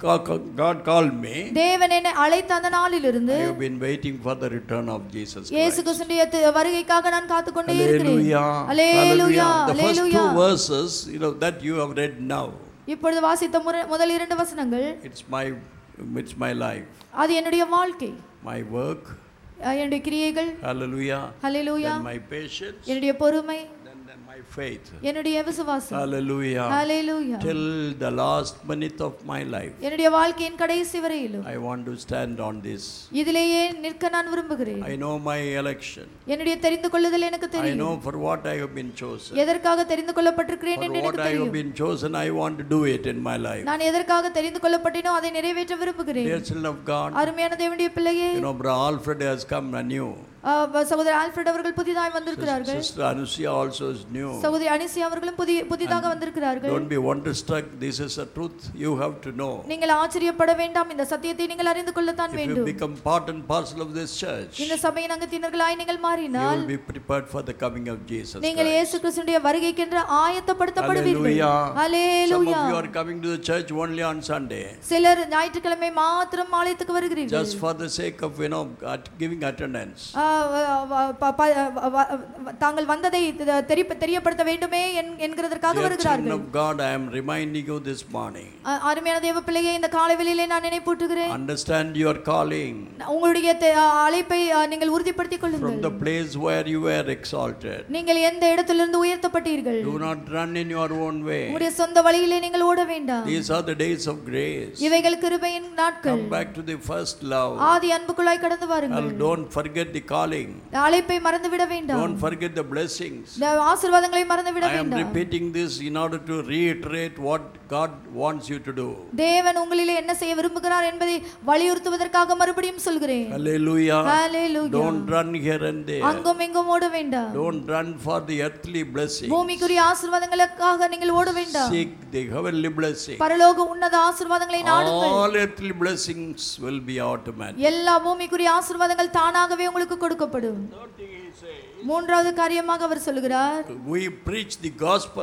God called me, தேவன் என்னை அழைத்த அந்த நாளிலிருந்து I have been waiting for the return of Jesus இயேசு Christ. கிறிஸ்துவின் தி- வருகைக்காக நான் காத்துக்கொண்டே இருக்கிறேன். Hallelujah. Hallelujah. The first two Hallelujah. verses, you know, that you have read now, இப்பொழுது வாசித்த முற- முதல் இரண்டு வசனங்கள் it's my, it's my life, அது என்னுடைய வாழ்க்கை, my work. அஹ், என்னுடைய கிரியைகள். Hallelujah. Hallelujah. Then my patience, என்னுடைய பொறுமை, then, then my faith. என்னுடைய விசுவாசம். Hallelujah. Hallelujah. Till the last minute of my life, என்னுடைய வாழ்க்கையின் கடைசி வரையிலும் I want to stand on this. இதிலேயே நிற்க நான் விரும்புகிறேன். I know my election. என்னுடைய தெரிந்து கொள்ளுதல் எனக்கு I தெரியும். know for what I have been chosen. எதற்காக தெரிந்து கொள்ளப்பட்டிருக்கிறேன் For என்று what எனக்கு I have தெரியும். been chosen, I want to do it in my life. நான் எதற்காக தெரிந்து கொள்ளப்பட்டேனோ அதை நிறைவேற்ற விரும்புகிறேன். Dear children of God, அருமையான தேவனுடைய பிள்ளையே, you know, Brother Alfred has come anew. அஹ், சகோதரர் ஆல்ஃபிரட் அவர்கள் புதிதாக வந்திருக்கிறார்கள். Sister Anusia also is new. சகோதரி அனிசி அவர்களும் புதிய புதிதாக வந்திருக்கிறார்கள். Don't be wonderstruck. This is a truth you have to know. நீங்கள் ஆச்சரியப்பட வேண்டாம், இந்த சத்தியத்தை நீங்கள் அறிந்து கொள்ளத்தான் If you வேண்டும். become part and parcel of this church, இந்த சபையின் அங்கத்தினர்களாய் நீங்கள் you மாறினால் will be prepared for the coming of Jesus நீங்கள் Christ. இயேசு கிறிஸ்துவின் வருகைக்கென்று ஆயத்தப்படுத்தப்படுவீர்கள். Hallelujah. Some hallelujah. of you are coming to the church only on Sunday, சிலர் ஞாயிற்றுக்கிழமை மாத்திரம் ஆலயத்துக்கு வருகிறீர்கள். just for the sake of, you know, at- giving attendance. ஆஹ் வ- வ- ப- ப- வ- வ- தாங்கள் வந்ததை தெரிய- தெரியப்படுத்த வேண்டுமே என்- என்கிறதற்காக Dear children வருகிறார்கள். of God, I am reminding you this morning. அ- அருமையான தேவ பிள்ளையே, இந்த காலைவெளியிலே நான் நினைப்பூட்டுகிறேன். Understand your calling உங்களுடைய தெ- அழைப்பை அ, நீங்கள் உறுதிப்படுத்திக் from கொள்ளுங்கள். the place where you were exalted. நீங்கள் எந்த இடத்திலிருந்து உயர்த்தப்பட்டீர்கள். Do not run in your own way. உங்களுடைய சொந்த வழியிலே நீங்கள் ஓட வேண்டாம். These are the days of grace. இவைகள் கிருபையின் நாட்கள். Come back to the first love. ஆதி அன்புக்குள்ளாய் கடந்து வாருங்கள். And don't forget the calling. அழைப்பை மறந்து விட வேண்டாம். Don't forget the blessings. இந்த ஆசீர்வாதங்களை மறந்து விட I am வேண்டாம். repeating this in order to reiterate what God wants you to do. தேவன் உங்களிலே என்ன செய்ய விரும்புகிறார் என்பதை வலியுறுத்துவதற்காக மறுபடியும் சொல்கிறேன். Hallelujah. Hallelujah. Don't run here and there. அங்கும் இங்கும் ஓட வேண்டாம். Don't run for the earthly blessings. பூமிக்குரிய ஆசீர்வாதங்களுக்காக நீங்கள் ஓட வேண்டாம். Seek the heavenly blessing. பரலோக உன்னத ஆசீர்வாதங்களை நாடுங்கள். All earthly blessings will be automatic. எல்லா பூமிக்குரிய ஆசீர்வாதங்கள் தானாகவே உங்களுக்கு கொடுக்கப்படும். மூன்றாவது காரியமாக அவர் சொல்கிறார், We preach the gospel.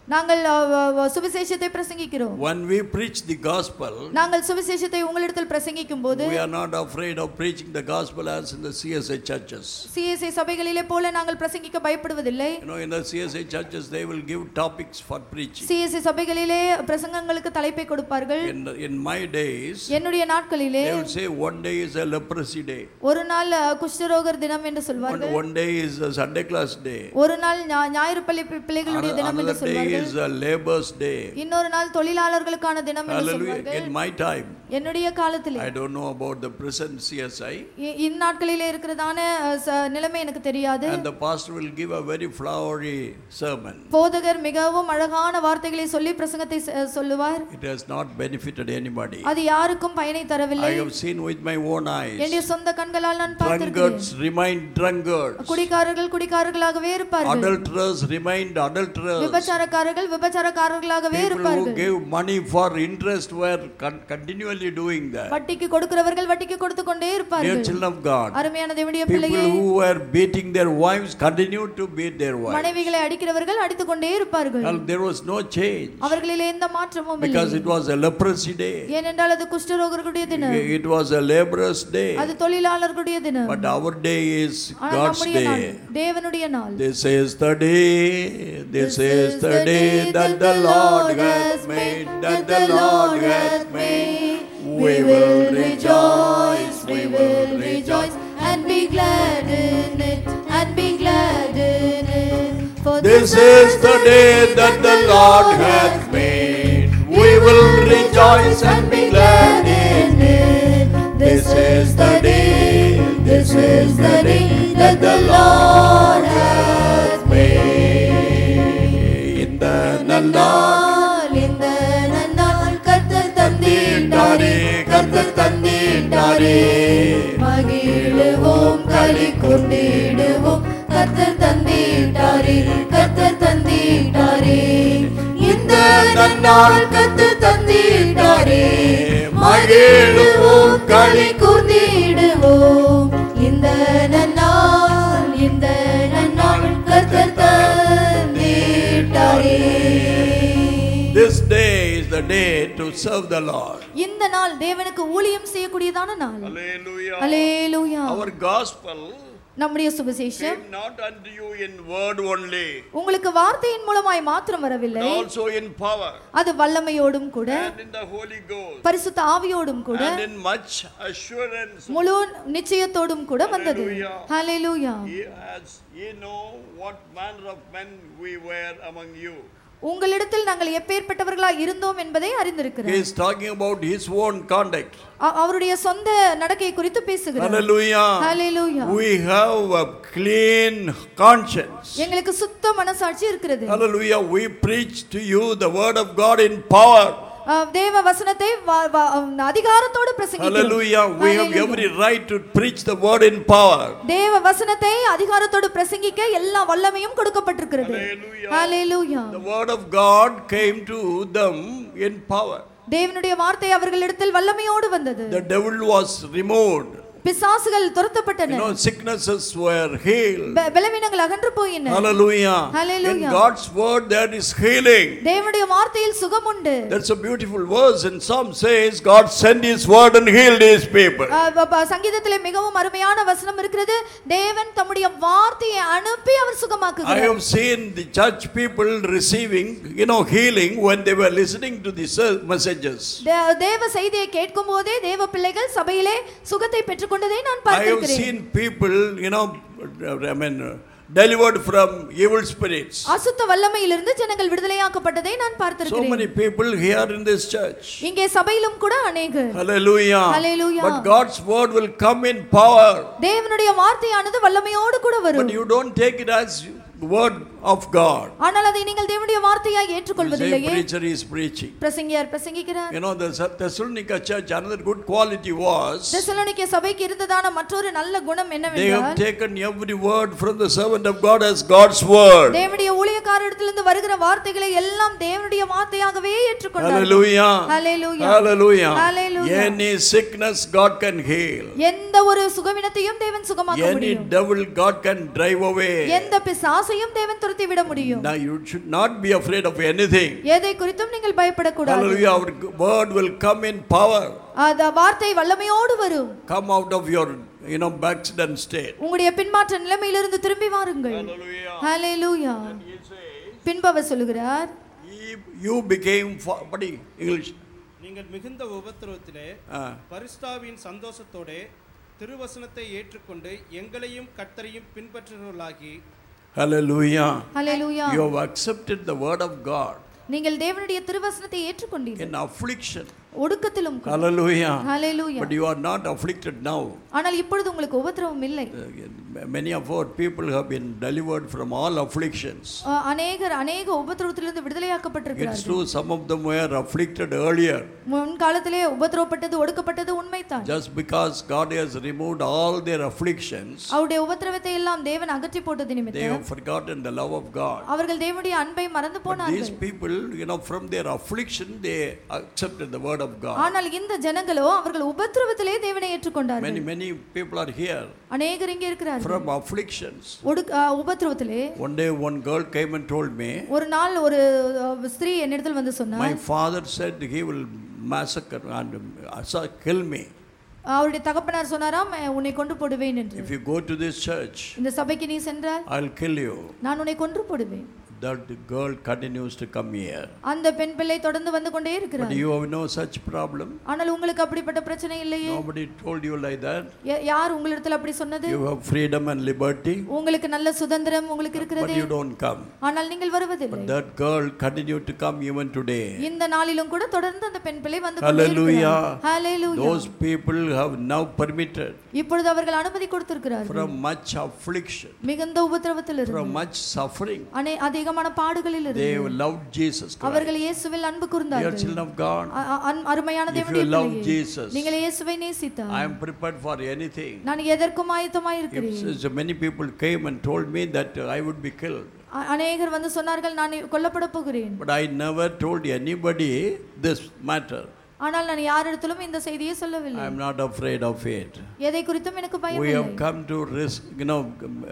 நாங்கள் சுவிசேஷத்தை பிரசங்கிக்கிறோம். When we preach the gospel, நாங்கள் சுவிசேஷத்தை உங்களிடத்தில் பிரசங்கிக்கும்போது we are not afraid of preaching the gospel as in the C S I churches. C S I சபைகளிலே போல நாங்கள் பிரசங்கிக்க பயப்படுவதில்லை. You know, in the C S I churches they will give topics for preaching. C S I சபைகளிலே பிரசங்கங்களுக்கு தலைப்பை கொடுப்பார்கள். In, in my days, என்னுடைய நாட்களிலே they will say one day is a leprosy day. ஒரு நாள் குஷ்டரோகர் தினம் என்று சொல்வார்கள். One, one day is a Sunday class day. ஒரு நாள் ஞாயிறு பள்ளி பிள்ளைகளுடைய தினம் என்று சொல்வார்கள். Another day is a labor's day. இன்னொரு நாள் தொழிலாளர்களுக்கான தினம் என்று சொல்வார்கள். In my time, என்னுடைய காலத்திலே, I don't know about the present C S I. இந்த நாட்களிலே இருக்கிறதான நிலைமை எனக்கு தெரியாது. And the pastor will give a very flowery sermon. போதகர் மிகவும் அழகான வார்த்தைகளை சொல்லி பிரசங்கத்தை சொல்லுவார். It has not benefited anybody. அது யாருக்கும் பயனை தரவில்லை. I have seen with my own eyes. என்னுடைய சொந்த கண்களால் நான் பார்த்திருக்கிறேன். Drunkards remain drunkards. குடிகாரர்கள் குடிகாரர்களாகவே இருப்பார்கள். Adulterers remain adulterers. விபச்சாரக்காரர்கள் விபச்சாரக்காரர்களாகவே இருப்பார்கள். People who gave money for interest were continually doing that. வட்டிக்கு கொடுக்கிறவர்கள் வட்டிக்கு கொடுத்து கொண்டே இருப்பார்கள். Dear children of God, அருமையான தேவனுடைய பிள்ளையே, people who were beating their wives continue to beat their wives. மனைவிகளை அடிக்கிறவர்கள் அடித்துக் கொண்டே இருப்பார்கள். And there was no change. அவர்களிலே எந்த மாற்றமும் இல்லை. Because it was a leprosy day. ஏனென்றால் அது குஷ்டரோகர்களுடைய தினம். It was a laborer's day. அது தொழிலாளர்களுடைய தினம். But our day is God's day. தேவனுடைய நாள். This is the day, this is the day that the Lord has made, that the Lord has made. We will rejoice, we will rejoice and be glad in it, and be glad in it. For this is the day that the Lord has made. We will rejoice and be glad in it. This is the day, this is the day that the Lord has made. In the nannal, in the nannal, கர்த்தர் தந்தீட்டாரே, கர்த்தர் தந்தீட்டாரே. மகிழுவோம் களி கொண்டிடுவோம், கர்த்தர் தந்தீட்டாரே, கர்த்தர் தந்தீட்டாரே. இந்த நன்னாள் கர்த்தர் தந்தீட்டாரே, மகிழுவோம் களி கொண்டிடுவோம். இந்த நன்னாள், இந்த நன்னாள் கர்த்தர் தந்தீட்டாரே. This day is the day to serve the Lord. இந்த நாள் தேவனுக்கு ஊழியம் செய்யக்கூடியதான நாள். Hallelujah. Hallelujah. Our gospel நம்முடைய சுவிசேஷம் came not unto you in word only, உங்களுக்கு வார்த்தையின் மூலமாய் மாத்திரம் வரவில்லை, but also in power, அது வல்லமையோடும் கூட, and in the Holy Ghost, பரிசுத்த ஆவியோடும் கூட, and in much assurance. முழு நிச்சயத்தோடும் கூட வந்தது. Hallelujah. Hallelujah. As ye know what manner of men we were among you. உங்களிடத்தில் நாங்கள் எப்பேற்பட்டவர்களாய் இருந்தோம் என்பதை அறிந்திருக்கிறோம். He is talking about his own conduct. அவருடைய சொந்த நடக்கை குறித்து பேசுகிறார். Hallelujah. Hallelujah. We have a clean conscience. எங்களுக்கு சுத்த மனசாட்சி இருக்கிறது. Hallelujah. We preach to you the word of God in power. தேவ வசனத்தை அதிகாரத்தோடு பிரசங்கிக்கிறோம். Hallelujah. We have every right to preach the word in power. தேவ வசனத்தை அதிகாரத்தோடு பிரசங்கிக்க எல்லா வல்லமையும் கொடுக்கப்பட்டிருக்கிறது. Hallelujah. The word of God came to them in power. தேவனுடைய வார்த்தை அவர்களிடத்தில் வல்லமையோடு வந்தது. The devil was removed. பிசாசுகள் துரத்தப்பட்டன. You know, sicknesses were healed. பலவீனங்கள் அகன்று போயின. Hallelujah. Hallelujah. In God's word there is healing. தேவனுடைய வார்த்தையில் சுகம் உண்டு. That's a beautiful verse, and Psalm says God sent his word and healed his people. சங்கீதத்திலே மிகவும் அருமையான வசனம் இருக்கிறது. தேவன் தம்முடைய வார்த்தையை அனுப்பி அவர் சுகமாக்குகிறார். I have seen the church people receiving, you know, healing when they were listening to the messages. தேவ செய்தியை கேட்கும்போதே தேவ பிள்ளைகள் சபையிலே சுகத்தை பெற்று I have seen people, you know, I mean, delivered from evil spirits. அசுத்த வல்லமையிலிருந்து ஜனங்கள் விடுதலையாக்கப்பட்டதை நான் பார்த்திருக்கிறேன். So many people here in this church. இங்கே சபையிலும் கூட अनेகர். Hallelujah. Hallelujah. But God's word will come in power. தேவனுடைய வார்த்தையானது வல்லமையோடு கூட வரும். But you don't take it as word of God. ஆனால் அதை நீங்கள் தேவனுடைய வார்த்தையாய் ஏற்றுக்கொள்வதில்லையே. The preacher is preaching. பிரசங்கியார் பிரசங்கிக்கிறார். You know, the Thessalonica church, another good quality was, Thessalonica சபைக்கு இருந்ததான மற்றொரு நல்ல குணம் என்னவென்றால், they have taken every word from the servant of God as God's word. தேவனுடைய ஊழியக்காரரிடத்திலிருந்து வருகிற வார்த்தைகளை எல்லாம் தேவனுடைய வார்த்தையாகவே ஏற்றுக்கொண்டார்கள். Hallelujah. Hallelujah. Hallelujah. Hallelujah. Any sickness God can heal. எந்த ஒரு சுகவீனத்தையும் தேவன் சுகமாக்க முடியும். Any devil God can drive away. எந்த பிசாசு பிசாசையும் தேவன் துரத்தி விட முடியும். Now you should not be afraid of anything. எதை குறித்தும் நீங்கள் பயப்படக்கூடாது. Hallelujah. Our word will come in power. அந்த வார்த்தை வல்லமையோடு வரும். Come out of your, you know, backslidden state. உங்களுடைய பின்மாற்ற நிலைமையிலிருந்து திரும்பி வாருங்கள். Hallelujah. Hallelujah. பின்பு அவர் சொல்கிறார், You became for, buddy, English. நீங்கள் மிகுந்த உபத்திரவத்திலே பரிசுத்தாவின் சந்தோஷத்தோடே திருவசனத்தை ஏற்றுக்கொண்டு எங்களையும் கர்த்தரையும் பின்பற்றுகிறவர்களாகி. Hallelujah. Hallelujah. You have accepted the word of God. நீங்கள் தேவனுடைய திருவசனத்தை ஏற்றுக்கொண்டீர்கள். In affliction. ஒடுக்கத்திலும். Hallelujah. Hallelujah. But you are not afflicted now. ஆனால் இப்பொழுது உங்களுக்கு உபத்திரவம் இல்லை. Many of our people have been delivered from all afflictions. அநேகர் அநேக உபத்திரவத்திலிருந்து விடுதலையாக்கப்பட்டிருக்கிறார்கள். It's true, some of them were afflicted earlier. முன் காலத்திலே உபத்திரவப்பட்டது ஒடுக்கப்பட்டது உண்மைதான். Just because God has removed all their afflictions, அவருடைய உபத்திரவத்தை எல்லாம் தேவன் அகற்றி போட்டது நிமித்தம் they have forgotten the love of God. அவர்கள் தேவனுடைய அன்பை மறந்து போனார்கள். These people, you know, from their affliction they accepted the word of God. ஆனால் இந்த ஜனங்களோ அவர்கள் உபத்திரவத்திலே தேவனை ஏற்றுக்கொண்டார்கள். Many many people are here. அநேகர் இங்கே இருக்கிறார்கள். From afflictions. உபத்திரவத்திலே. One day one girl came and told me, ஒரு நாள் ஒரு ஸ்திரீ என்னிடத்தில் வந்து சொன்னார், my father said he will massacre and kill me. அவருடைய தகப்பனார் சொன்னாராம், உன்னை கொன்று போடுவேன் என்று. If you go to this church, இந்த சபைக்கு நீ சென்றால் I'll kill you. நான் உன்னை கொன்று போடுவேன். That girl continues to come here. அந்த பெண் பிள்ளை தொடர்ந்து வந்து கொண்டே இருக்கிறார். But you have no such problem. ஆனால் உங்களுக்கு அப்படிப்பட்ட பிரச்சனை இல்லையே. Nobody told you like that. யார் உங்களிடத்தில் அப்படி சொன்னது? You have freedom and liberty. உங்களுக்கு நல்ல சுதந்திரம் உங்களுக்கு இருக்கிறது. But you don't come. ஆனால் நீங்கள் வருவதில்லை. But that girl continued to come even today. இந்த நாளிலும் கூட தொடர்ந்து அந்த பெண் பிள்ளை வந்து கொண்டே இருக்கிறார். Hallelujah. Hallelujah. Those people have now permitted. இப்பொழுது அவர்கள் அனுமதி கொடுத்திருக்கிறார்கள். From much affliction. மிகுந்த உபத்திரவத்திலிருந்து. From much suffering. அதிகமான பாடுகளில் they loved Jesus Christ. அவர்கள் இயேசுவில் அன்பு கூர்ந்தார்கள். Dear children of God, அருமையான தேவனுடைய பிள்ளைகளே, if you love Jesus, நீங்கள் இயேசுவை நேசித்தால், I am prepared for anything. நான் எதற்கும் ஆயத்தமாய் இருக்கிறேன். So many people came and told me that I would be killed. அநேகர் வந்து சொன்னார்கள் நான் கொல்லப்பட போகிறேன். But I never told anybody this matter. ஆனால் நான் யாரிடத்திலும் இந்த செய்தியை சொல்லவில்லை. I am not afraid of it. எதை குறித்தும் எனக்கு பயம் இல்லை. We have come to risk, you know,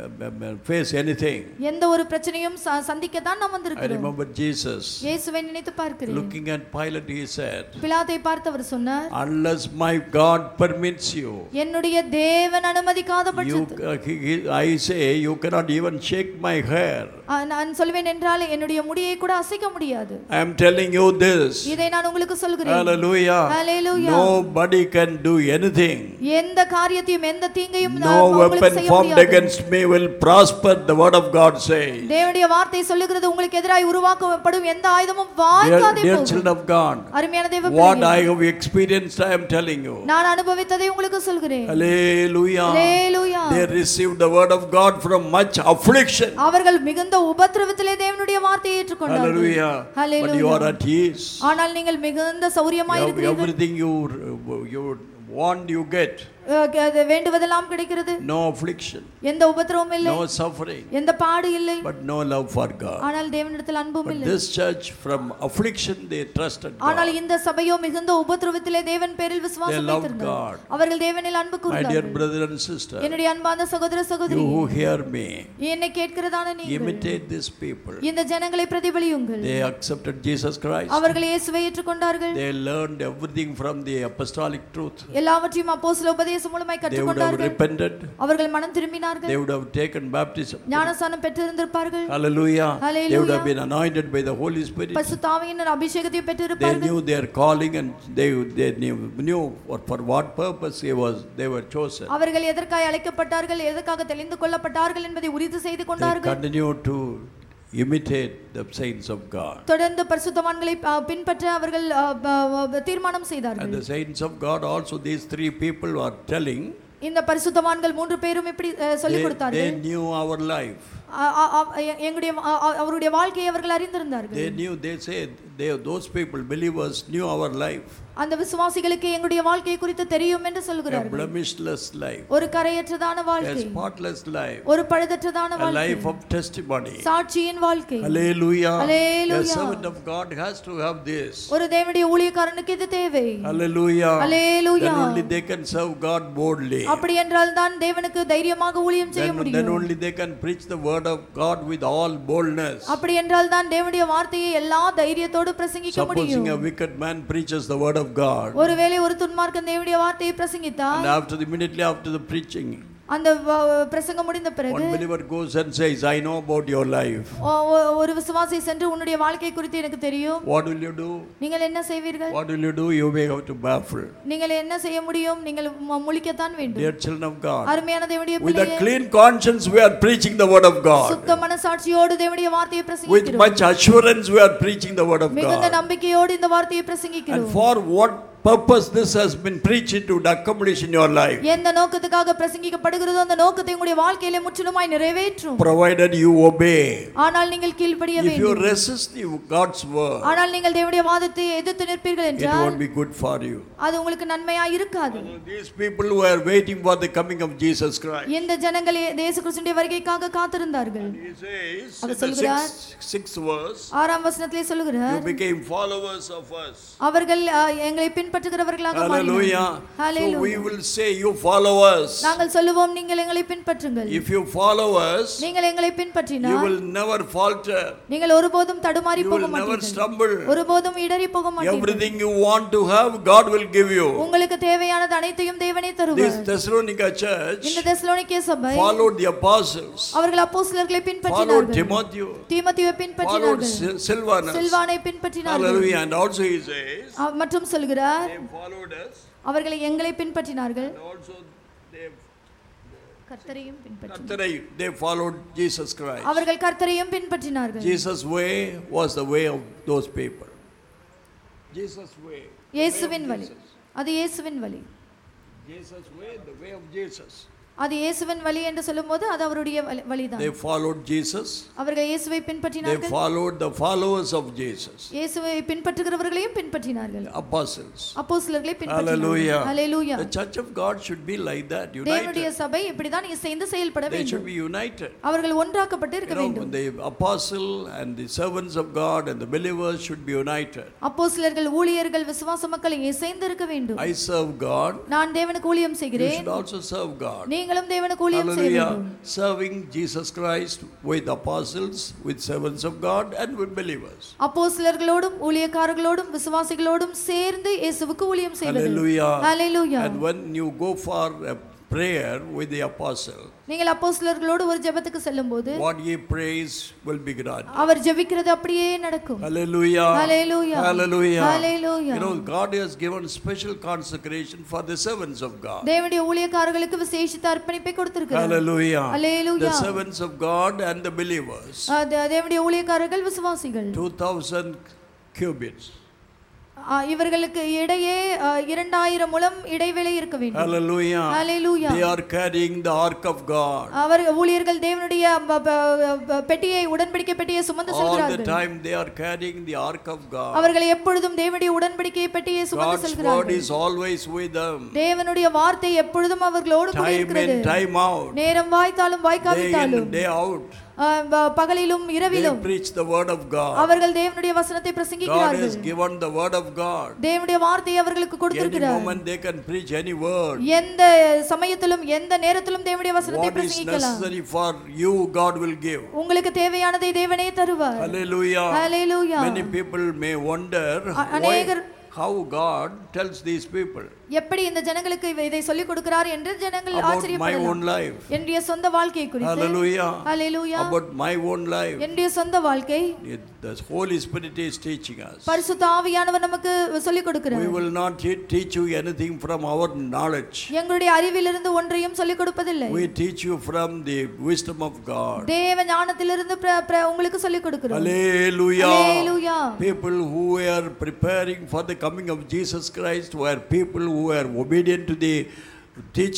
face anything. எந்த ஒரு பிரச்சனையும் சந்திக்க தான் நாம் வந்திருக்கிறோம். I remember Jesus. இயேசுவை நினைத்து பார்க்கிறேன். Looking at Pilate, he said, பிலாத்தை பார்த்தவர் சொன்னார், unless my God permits you, என்னுடைய தேவன் அனுமதிக்காத பட்சத்தில், I say you cannot even shake my hair. நான் சொல்வேன் என்றால் என்னுடைய முடியை கூட அசைக்க முடியாது. I am telling you this. இதை நான் உங்களுக்கு சொல்கிறேன். Hallelujah. Hallelujah. Nobody can do anything. எந்த காரியத்தையும் எந்த தீங்கையும் no weapon formed against me will prosper, the word of God says. தேவனுடைய வார்த்தை சொல்லுகிறது, உங்களுக்கு எதிராய் உருவாக்கப்படும் எந்த ஆயுதமும் வாய்க்காதே போகும். Dear children of God, அருமையான தேவ பிள்ளைகளே, what I have experienced I am telling you. நான் அனுபவித்ததை உங்களுக்கு சொல்கிறேன். Hallelujah. Hallelujah. They received the word of God from much affliction. அவர்கள் மிகுந்த உபத்திரவத்திலே தேவனுடைய வார்த்தையை ஏற்றுக்கொண்டார்கள். Hallelujah. Hallelujah. But you are at ease. ஆனால் நீங்கள் மிகுந்த சௌரியமாய் இருக்கிறீர்கள். Everything you you want you get. வேண்டுவதெல்லாம் கிடைக்கிறது. No affliction. எந்த உபத்திரவமும் இல்லை. No suffering. எந்த பாடு இல்லை. But no love for God. ஆனால் தேவனிடத்தில் அன்பும் இல்லை. But this church from affliction they trusted God. ஆனால் இந்த சபையோ மிகுந்த உபத்திரவத்திலே தேவன் பேரில் விசுவாசம் வைத்திருந்தார். அவர்கள் தேவனில் அன்பு கூர்ந்தார்கள். My dear brother and sister, என்னுடைய அன்பான சகோதர சகோதரி, you who hear me, என்னை கேட்கிறதான நீங்கள், imitate these people. இந்த ஜனங்களை பிரதிபலியுங்கள். They accepted Jesus Christ. அவர்கள் இயேசுவை ஏற்றுக்கொண்டார்கள். They learned everything from the apostolic truth. எல்லாவற்றையும் அப்போஸ்தல உபதேசம் மூலமாய் கற்றுக்கொண்டார்கள். அவர்கள் மனம் திரும்பினார்கள். They would have taken baptism. ஞானஸ்நானம் பெற்றிருந்திருப்பார்கள். Hallelujah. They would have been anointed by the Holy Spirit. பரிசுத்த ஆவியின் அபிஷேகத்தை பெற்றிருப்பார்கள். They knew their calling and they they knew, knew for what purpose they was they were chosen. அவர்கள் எதற்காக அழைக்கப்பட்டார்கள், எதற்காக தெரிந்து கொள்ளப்பட்டார்கள் என்பதை உறுதி செய்து கொண்டார்கள். They continued to imitate the saints of God. தொடர்ந்து பரிசுத்தவான்களை பின்பற்ற அவர்கள் தீர்மானம் செய்தார்கள். And the saints of God also, these three people are telling, இந்த பரிசுத்தவான்கள் மூன்று பேரும் இப்படி சொல்லிக் கொடுத்தார்கள். They knew our life. எங்களுடைய அவருடைய வாழ்க்கையை அவர்கள் அறிந்திருந்தார்கள். They knew, they said, they those people believers knew our life. அந்த விசுவாசிகளுக்கு எங்களுடைய வாழ்க்கை குறித்து தெரியும் என்று A சொல்கிறார்கள். blemishless life. ஒரு கரையற்றதான A வாழ்க்கை, spotless life. ஒரு பழுதற்றதான A வாழ்க்கை, life of testimony. சாட்சியின் வாழ்க்கை. Hallelujah. Hallelujah. A servant of God has to have this. ஒரு தேவனுடைய ஊழியக்காரனுக்கு இது தேவை. Hallelujah. Hallelujah. Then only they can serve God boldly. அப்படி என்றால் தான் தேவனுக்கு தைரியமாக ஊழியம் செய்ய Then, then முடியும். only they can preach the word of God with all boldness. அப்படி என்றால் தான் தேவனுடைய வார்த்தையை எல்லா தைரியத்தோடு பிரசங்கிக்க Supposing முடியும். a wicked man preaches the word of God, ஒருவேளை ஒரு துன்மார்க்கன் தேவனுடைய வார்த்தையை பிரசங்கித்தால் and after the, immediately after the preaching, அந்த வ- பிரசங்கம் முடிந்த பிறகு one believer goes and says, I know about your life. ஒ- ஒ- ஒரு விசுவாசி சென்று உன்னுடைய வாழ்க்கை குறித்து எனக்கு தெரியும், What will you do? நீங்கள் என்ன செய்வீர்கள்? What will you do? You may have to baffle. நீங்கள் என்ன செய்ய முடியும்? நீங்கள் மு- முழிக்கத்தான் வேண்டும். Dear children of God, அருமையான தேவனுடைய with a பிள்ளையே, clean conscience we are preaching the word of God. சுத்த மனசாட்சியோடு தேவனுடைய வார்த்தையை With பிரசங்கிக்கிறோம். much assurance we are preaching the word of மிகுந்த God. நம்பிக்கையோடு இந்த வார்த்தையை And பிரசங்கிக்கிறோம். for what purpose this has been preached to accomplish in your life? எந்த நோக்கத்துக்காக பிரசங்கிக்கப்படுகிறதோ அந்த நோக்கத்தை உங்களுடைய வாழ்க்கையிலே முற்றிலுமாய் நிறைவேற்றும். Provided you obey. ஆனால் நீங்கள் கீழ்ப்படிய If you வேண்டும். resist the God's word, ஆனால் நீங்கள் தேவனுடைய வாதத்தை எதிர்த்து நிற்பீர்கள் it என்றால் won't be good for you. அது உங்களுக்கு நன்மையா இருக்காது. These people who are waiting for the coming of Jesus Christ. இந்த ஜனங்கள் இயேசு கிறிஸ்துவின் வருகைக்காக காத்திருந்தார்கள். He says in our the சொல்கிறார், sixth, sixth verse, ஆறாம் வசனத்திலே சொல்கிறார், you became followers of us. அவர்கள் அஹ், எங்களை பின்பற்றுகிறவர்களாக மாறினார்கள். Hallelujah. So Hallelujah. we will say, you follow us. நாங்கள் சொல்லுவோம், நீங்கள் எங்களை பின்பற்றுங்கள். If you follow us, நீங்கள் எங்களை you பின்பற்றினால் will never falter. நீங்கள் ஒருபோதும் தடுமாறி You போக will never மாட்டீர்கள். stumble. ஒருபோதும் இடறி போக மாட்டீர்கள். Everything you want to have, God will give you. உங்களுக்கு தேவையானது அனைத்தையும் தேவனே This தருவார். Thessalonica church இந்த தெசலோனிக்கே சபை followed the apostles, அவர்கள் அப்போஸ்தலர்களை followed பின்பற்றினார்கள். Timothy, தீமோத்தேயுவை followed பின்பற்றினார்கள். Sil- Silvanus. சில்வானை பின்பற்றினார்கள். Hallelujah. And also he says, அ- மற்றும் சொல்கிறார், they followed us, அவர்களை எங்களை பின்பற்றினார்கள், and also they, கர்த்தரையும் பின்பற்றினார்கள். they followed Jesus Christ. அவர்கள் கர்த்தரையும் பின்பற்றினார்கள். Jesus' way was the way of those people. Jesus' way. the way of இயேசுவின் வழி. Jesus. அது இயேசுவின் வழி. Jesus' way, the way of Jesus. அது இயேசுவின் வழி என்று சொல்லும்போது அது அவருடைய வழி- வழிதான். They followed Jesus. அவர்கள் இயேசுவை They பின்பற்றினார்கள். followed the followers of Jesus. இயேசுவை பின்பற்றுகிறவர்களையும் பின்பற்றினார்கள். Apostles. அப்போஸ்தலர்களை பின்பற்றினார்கள். Hallelujah. Hallelujah. The church of God should be like that, தேவனுடைய united. சபை இப்படிதான் இசைந்து செயல்பட They should வேண்டும். be united. அவர்கள் ஒன்றாக்கப்பட்டு You இருக்க know, வேண்டும். the apostle and the servants of God and the believers should be united. அப்போஸ்தலர்கள், ஊழியர்கள், விசுவாச மக்கள் இசைந்து இருக்க வேண்டும். I serve God. நான் தேவனுக்கு ஊழியம் You செய்கிறேன், should also serve God. நீங்களும் தேவனுக்கு ஊழியம் செய்ய Hallelujah. வேண்டும். Serving Jesus Christ with apostles, with servants of God, and with believers. அப்போஸ்தலர்களோடும் ஊழியக்காரர்களோடும் விசுவாசிகளோடும் சேர்ந்து இயேசுவுக்கு ஊழியம் செய்வது. Hallelujah. Hallelujah. And when you go for a prayer with the apostle, நீங்கள் அப்போஸ்தலர்களோடு ஒரு ஜெபத்துக்கு செல்லும்போது what he prays will be granted. அவர் ஜெபிக்கிறது அப்படியே நடக்கும். Hallelujah. Hallelujah. Hallelujah. Hallelujah. You know, God has given special consecration for the servants of God. தேவனுடைய ஊழியக்காரர்களுக்கு விசேஷித்த அர்ப்பணிப்பை கொடுத்திருக்கிறார். Hallelujah. Hallelujah. The servants of God and the believers. ஆ, தே- தேவனுடைய ஊழியக்காரர்கள் விசுவாசிகள் two thousand cubits. ஆ, இவர்களுக்கு இடையே ஆ, இரண்டாயிரம் முழம் இடைவேளை இருக்க வேண்டும். Hallelujah. Hallelujah. They are carrying the ark of God. அவர் ஊழியர்கள் தேவனுடைய ப- ப- ப- பெட்டியை, உடன்படிக்கை பெட்டியை சுமந்து All the செல்கிறார்கள். time they are carrying the ark of God. அவர்கள் எப்பொழுதும் தேவனுடைய உடன்படிக்கை பெட்டியை சுமந்து God's word செல்கிறார்கள். is always with them. தேவனுடைய வார்த்தை எப்பொழுதும் அவர்களோடு கூட Time இருக்கிறது. in, time out. நேரம் வாய்த்தாலும் Day வாய்க்காவிட்டாலும் in, day out. ஆ, ப- பகலிலும் They இரவிலும் preach the word of God. அவர்கள் தேவனுடைய வசனத்தை God பிரசங்கிக்கிறார்கள். has given the word of God. தேவனுடைய வார்த்தையை அவர்களுக்கு Any கொடுத்திருக்கிறார். moment they can preach any word. எந்த சமயத்திலும் எந்த நேரத்திலும் தேவனுடைய வசனத்தை What is பிரசங்கிக்கலாம். necessary for you, God will give. உங்களுக்கு தேவையானதை தேவனே தருவார். Hallelujah. Hallelujah. Many people may wonder a- why, அநேகர் how God tells these people எப்படி இந்த ஜனங்களுக்கு இவ- இதை சொல்லிக் கொடுக்கிறார் என்று ஜனங்கள் about my ஆச்சரியப்படலாம். own life. என்னுடைய சொந்த வாழ்க்கை குறித்து. Hallelujah. Hallelujah. About my own life. என்னுடைய சொந்த வாழ்க்கை It- The Holy Spirit is teaching us. பரிசுத்த ஆவியானவர் நமக்கு சொல்லிக் We கொடுக்கிறார். will not te- teach you anything from our knowledge. எங்களுடைய அறிவிலிருந்து ஒன்றையும் சொல்லிக் கொடுப்பதில்லை. We teach you from the wisdom of God. தேவ ஞானத்திலிருந்து பிர- பிர- உங்களுக்கு சொல்லிக் கொடுக்கிறோம். Hallelujah. Hallelujah. People who were preparing for the coming of Jesus Christ were people who were obedient to the teaching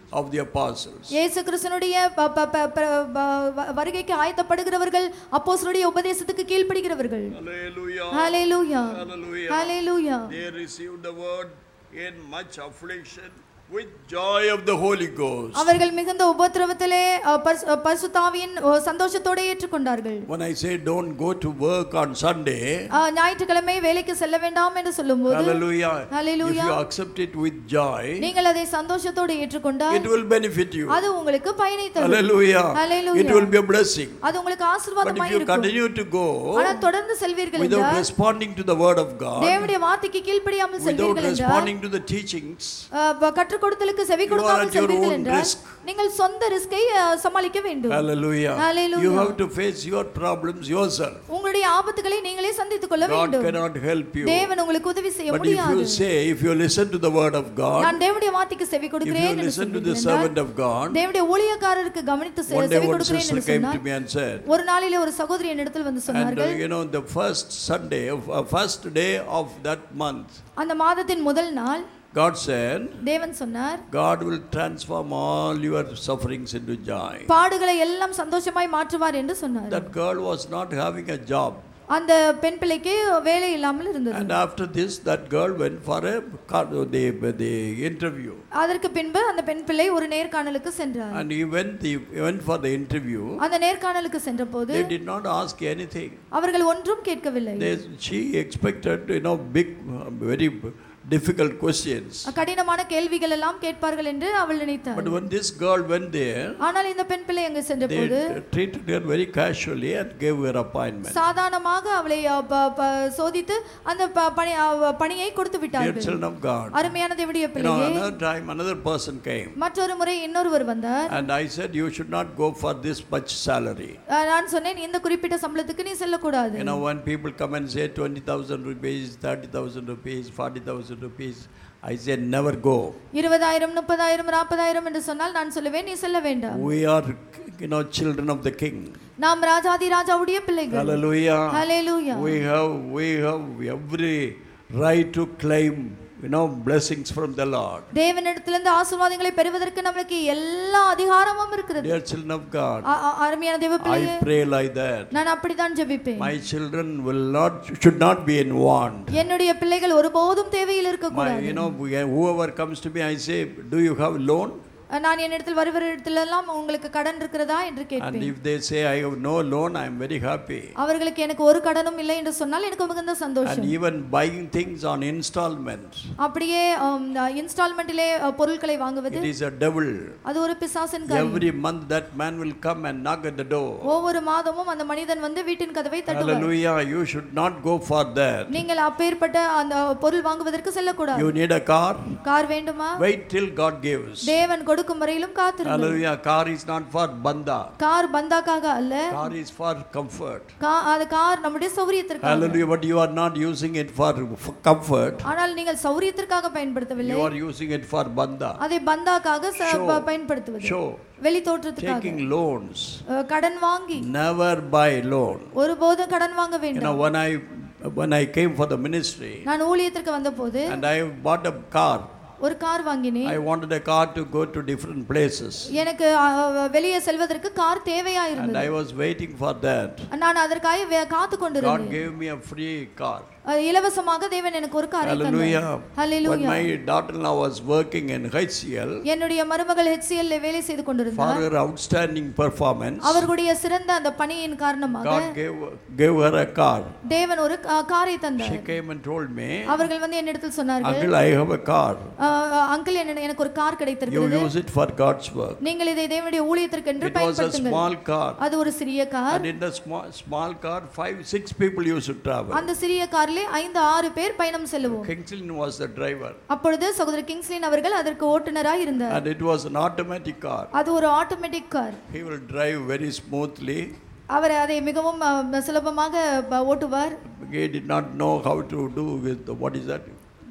of the apostles. இயேசு கிறிஸ்துனுடைய ப- ப- ப- ப- வ- வருகைக்கு ஆயத்தப்படுகிறவர்கள் அப்போஸ்தலருடைய உபதேசத்துக்கு கீழ்ப்படிகிறவர்கள். Hallelujah. Hallelujah Hallelujah. Hallelujah. They received the word in much affliction with joy of the Holy Ghost. அவர்கள் மிகுந்த உபத்திரவத்திலே அ, பரிசு- அ, பரிசுத்தாவியின் அ, சந்தோஷத்தோடு ஏற்றுக்கொண்டார்கள். When I say don't go to work on Sunday, அ, ஞாயிற்றுக்கிழமை வேலைக்கு செல்ல வேண்டாம் என்று சொல்லும்போது hallelujah, Hallelujah. if you accept it with joy, நீங்கள் அதை சந்தோஷத்தோடு ஏற்றுக்கொண்டால் it will benefit you. அது உங்களுக்கு பயனை தரும். Hallelujah. Hallelujah. It will be a blessing. அது உங்களுக்கு But ஆசீர்வாதமாய் if you இருக்கும். continue to go ஆனால் தொடர்ந்து செல்வீர்கள் without என்றால் responding to the word of God, தேவனுடைய வார்த்தைக்கு கீழ்ப்படியாமல் without செல்வீர்கள் என்றால் responding to the teachings, அ, ப- கற்றுக் கொடுத்தலுக்கு செவி You are கொடுக்காமல் at your செல்வீர்கள் own என்றால் risk. நீங்கள் சொந்த ரிஸ்கை அ, சமாளிக்க வேண்டும். hallelujah, Hallelujah. you have to face your problems yourself. உங்களுடைய ஆபத்துகளை நீங்களே சந்தித்துக் கொள்ள God வேண்டும். cannot help you. தேவன் உங்களுக்கு உதவி செய்ய But if முடியாது. you say, if you listen to the word of God, நான் தேவனுடைய வார்த்தைக்கு செவி if கொடுக்கிறேன் you என்று listen to the சொல்லுகிறேன் servant என்றால், of God, தேவனுடைய ஊழியக்காரருக்கு கவனித்து செ- one day செவி one கொடுக்கிறேன் sister என்று came to சொன்னார். me and said, ஒரு நாளிலே ஒரு சகோதரி என்னிடத்தில் வந்து and uh, சொன்னார்கள், you know, the first Sunday, of, uh, first day of that month, அந்த மாதத்தின் முதல் நாள் God said, தேவன் சொன்னார், God will transform all your sufferings into joy. பாடுகளை எல்லாம் சந்தோஷமாய் மாற்றுவார் என்று சொன்னார். That girl was not having a job. அந்த பெண் பிள்ளைக்கு வேலை இல்லாமல் இருந்தது. And after this, that girl went for a car- the, the interview. அதற்கு பின்பு அந்த பெண் பிள்ளை ஒரு நேர்காணலுக்கு சென்றார். And he went, the, he went for the interview. அந்த நேர்காணலுக்கு சென்றபோது They did not ask anything. அவர்கள் ஒன்றும் கேட்கவில்லை. They, she expected, you know, big, uh, very difficult questions. கடினமான கேள்விகள் எல்லாம் கேட்பார்கள் என்று அவள் நினைத்தாள். But when this girl went there, ஆனால் இந்த பெண் பிள்ளை அங்கு சென்றபோது they treated her very casually and gave her appointment. சாதாரணமாக அவளை அ, ப- ப- சோதித்து அந்த ப- பணி அ, பணியை கொடுத்து Dear விட்டார்கள். children of God, அருமையான தேவனுடைய you know, பிள்ளையே, another time another person came. மற்றொரு முறை இன்னொருவர் வந்தார். And I said, you should not go for this much salary. அ, நான் சொன்னேன், இந்த குறிப்பிட்ட சம்பளத்துக்கு நீ செல்லக்கூடாது. You know, when people come and say twenty thousand rupees, thirty thousand rupees, forty thousand rupees, I said, never go. இருபதாயிரம் முப்பதாயிரம் நாற்பதாயிரம் என்று சொன்னால் நான் சொல்லுவேன், நீ செல்ல வேண்டாம். We are, you know, children of the King. நாம் ராஜாதி ராஜாவுடைய பிள்ளைகள். Hallelujah. Hallelujah. We have, we have every right to claim, you know, blessings from the Lord. தேவனிடத்திலிருந்து ஆசீர்வாதங்களை பெறுவதற்கு நமக்கு எல்லா அதிகாரமும் இருக்கிறது. Dear children of God, அ- அ- அருமையான தேவ பிள்ளையே, I pray like that. நான் அப்படித்தான் ஜெபிப்பேன். My children will not, should not be in want. என்னுடைய பிள்ளைகள் ஒருபோதும் தேவையில் இருக்க My, கூடாது. you know, whoever comes to me, I say, do you have loan? நான் என்னிடத்தில் வருவரிடத்திலெல்லாம் உங்களுக்கு கடன் இருக்கிறதா என்று And கேட்பேன். if they say, I have no loan, I am very happy. அவர்களுக்கு எனக்கு ஒரு கடனும் இல்லை என்று சொன்னால் எனக்கு மிகுந்த And சந்தோஷம். even buying things on installment, அப்படியே இன்ஸ்டால்மெண்டிலே பொருட்களை வாங்குவது it is a devil. அது ஒரு பிசாசின் காரியம். Every month that man will come and knock at the door. ஒவ்வொரு மாதமும் அந்த மனிதன் வந்து வீட்டின் கதவை தட்டுவார். Hallelujah. You should not go for that. நீங்கள் அப்பேற்பட்ட அந்த பொருள் வாங்குவதற்கு செல்லக்கூடாது. You need a car? Car வேண்டுமா? Wait till God gives. தேவன் கொடுக்கும் வரையிலும் காத்திருங்கள். Hallelujah. Car is not for banda. Car பந்தாக்காக அல்ல, Car is for comfort. கா- அது கார் நம்முடைய சௌரியத்திற்காக. Hallelujah. But you are not using it for for comfort. ஆனால் நீங்கள் சௌரியத்திற்காக பயன்படுத்தவில்லை, You are using it for banda. அதை பந்தாக்காக ச- Show. ப- பயன்படுத்துவது. Show. வெளி தோற்றத்துக்காக. Taking loans. அஹ், கடன் வாங்கி Never buy loan. ஒருபோதும் கடன் வாங்க You know, வேண்டாம். when I when I came for the ministry நான் ஊழியத்திற்கு வந்தபோது and I bought a car, ஒரு கார் வாங்கினேன். I wanted a car to go to different places. எனக்கு அஹ், வெளியே செல்வதற்கு கார் தேவையா And இருந்தது. I was waiting for that. நான் அதற்காக வே- காத்து God கொண்டிருந்தேன். gave me a free car. அஹ், இலவசமாக தேவன் எனக்கு ஒரு காரை Hallelujah. தந்தார். When Hallelujah. my daughter-in-law was working in H C L என்னுடைய மருமகள் H C L ல வேலை செய்து for கொண்டிருந்தார். her outstanding performance, அவர்களுடைய சிறந்த அந்த பணியின் காரணமாக God gave gave her a car. தேவன் ஒரு கா- காரை She தந்தார். came and told me, அவர்கள் வந்து என்னிடத்தில் சொன்னார்கள், Uncle, I have a car. Uncle என்ன எனக்கு ஒரு கார் You கிடைத்திருக்கிறது, use it for God's work. நீங்கள் இதை தேவனுடைய ஊழியத்திற்கு என்று It was a பயன்படுத்துங்கள். small car. அது ஒரு சிறிய car. And in the small, small car, five, six people used to travel. அந்த சிறிய காரிலே ஐந்து ஆறு பேர் பயணம் செல்லுவோம். Kingsley was the driver. அப்பொழுது சகோதரர் கிங்ஸ்லின் அவர்கள் அதற்கு ஓட்டுநராய் இருந்தார். And it was an automatic car. அது ஒரு automatic car. He will drive very smoothly. அவர் அதை மிகவும் அஹ், சுலபமாக ப- ஓட்டுவார். He did not know how to do with the, what is that?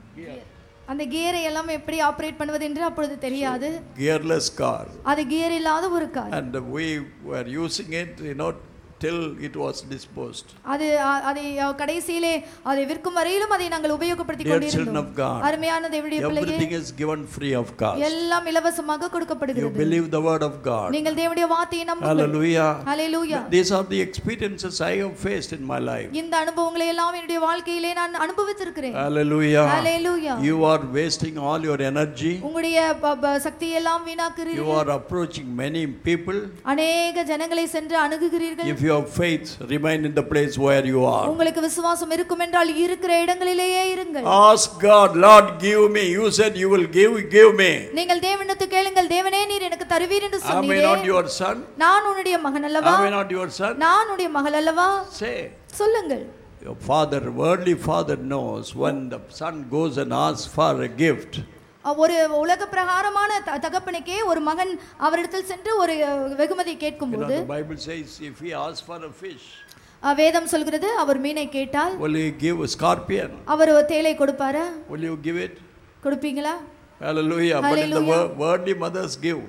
அந்த கியரை எல்லாம் எப்படி ஆபரேட் பண்ணுவது என்று அப்பொழுது தெரியாது. Gearless car. அது கியர் இல்லாத ஒரு car. And we were using it, you know, till it was disposed. அது அ- அதை அ, கடைசியிலே அதை விற்கும் வரையிலும் அதை நாங்கள் உபயோகப்படுத்திக் Dear children கொண்டிருந்தோம். of God, அருமையான தேவனுடைய பிள்ளையே, everything is given free of cost. எல்லாம் இலவசமாக You கொடுக்கப்படுகிறது. believe the word of God. நீங்கள் தேவனுடைய வார்த்தையை நம்புங்கள். Hallelujah. Hallelujah. These are the experiences I have faced in my life. இந்த அனுபவங்களை எல்லாம் என்னுடைய வாழ்க்கையிலே நான் அனுபவித்திருக்கிறேன். Hallelujah. Hallelujah. You are wasting all your energy. உங்களுடைய ப- ப- சக்தியை எல்லாம் You வீணாக்குகிறீர்கள். are approaching many people. அநேக ஜனங்களை சென்று அணுகுகிறீர்கள். If you have faith, remain in the place where you are. உங்களுக்கு விசுவாசம் இருக்கும் என்றால் இருக்கிற இடங்களிலேயே இருங்கள். Ask God, Lord, give me. You said you will give, give me. நீங்கள் தேவனிடத்தில் கேளுங்கள், தேவனே நீர் எனக்கு தருவீர் என்று Am I சொன்னீரே. not your son? நான் உன்னுடைய மகன் அல்லவா? Am I not your son? நான் உன்னுடைய மகள் அல்லவா? Say. சொல்லுங்கள். Your father, worldly father knows when the son goes and asks for a gift. ஒரு உலக பிரகாரமான த- தகப்பனுக்கே ஒரு மகன் அவரிடத்தில் சென்று ஒரு அஹ், வெகுமதி You know, கேட்கும்போது the Bible says if he asks for a fish, அஹ், வேதம் சொல்கிறது அவர் மீனை கேட்டால் will he give a scorpion? அவர் ஒரு தேளை கொடுப்பாரா? Will you give it? கொடுப்பீங்களா? Hallelujah. But in the Hallelujah. wor- worldly mothers give.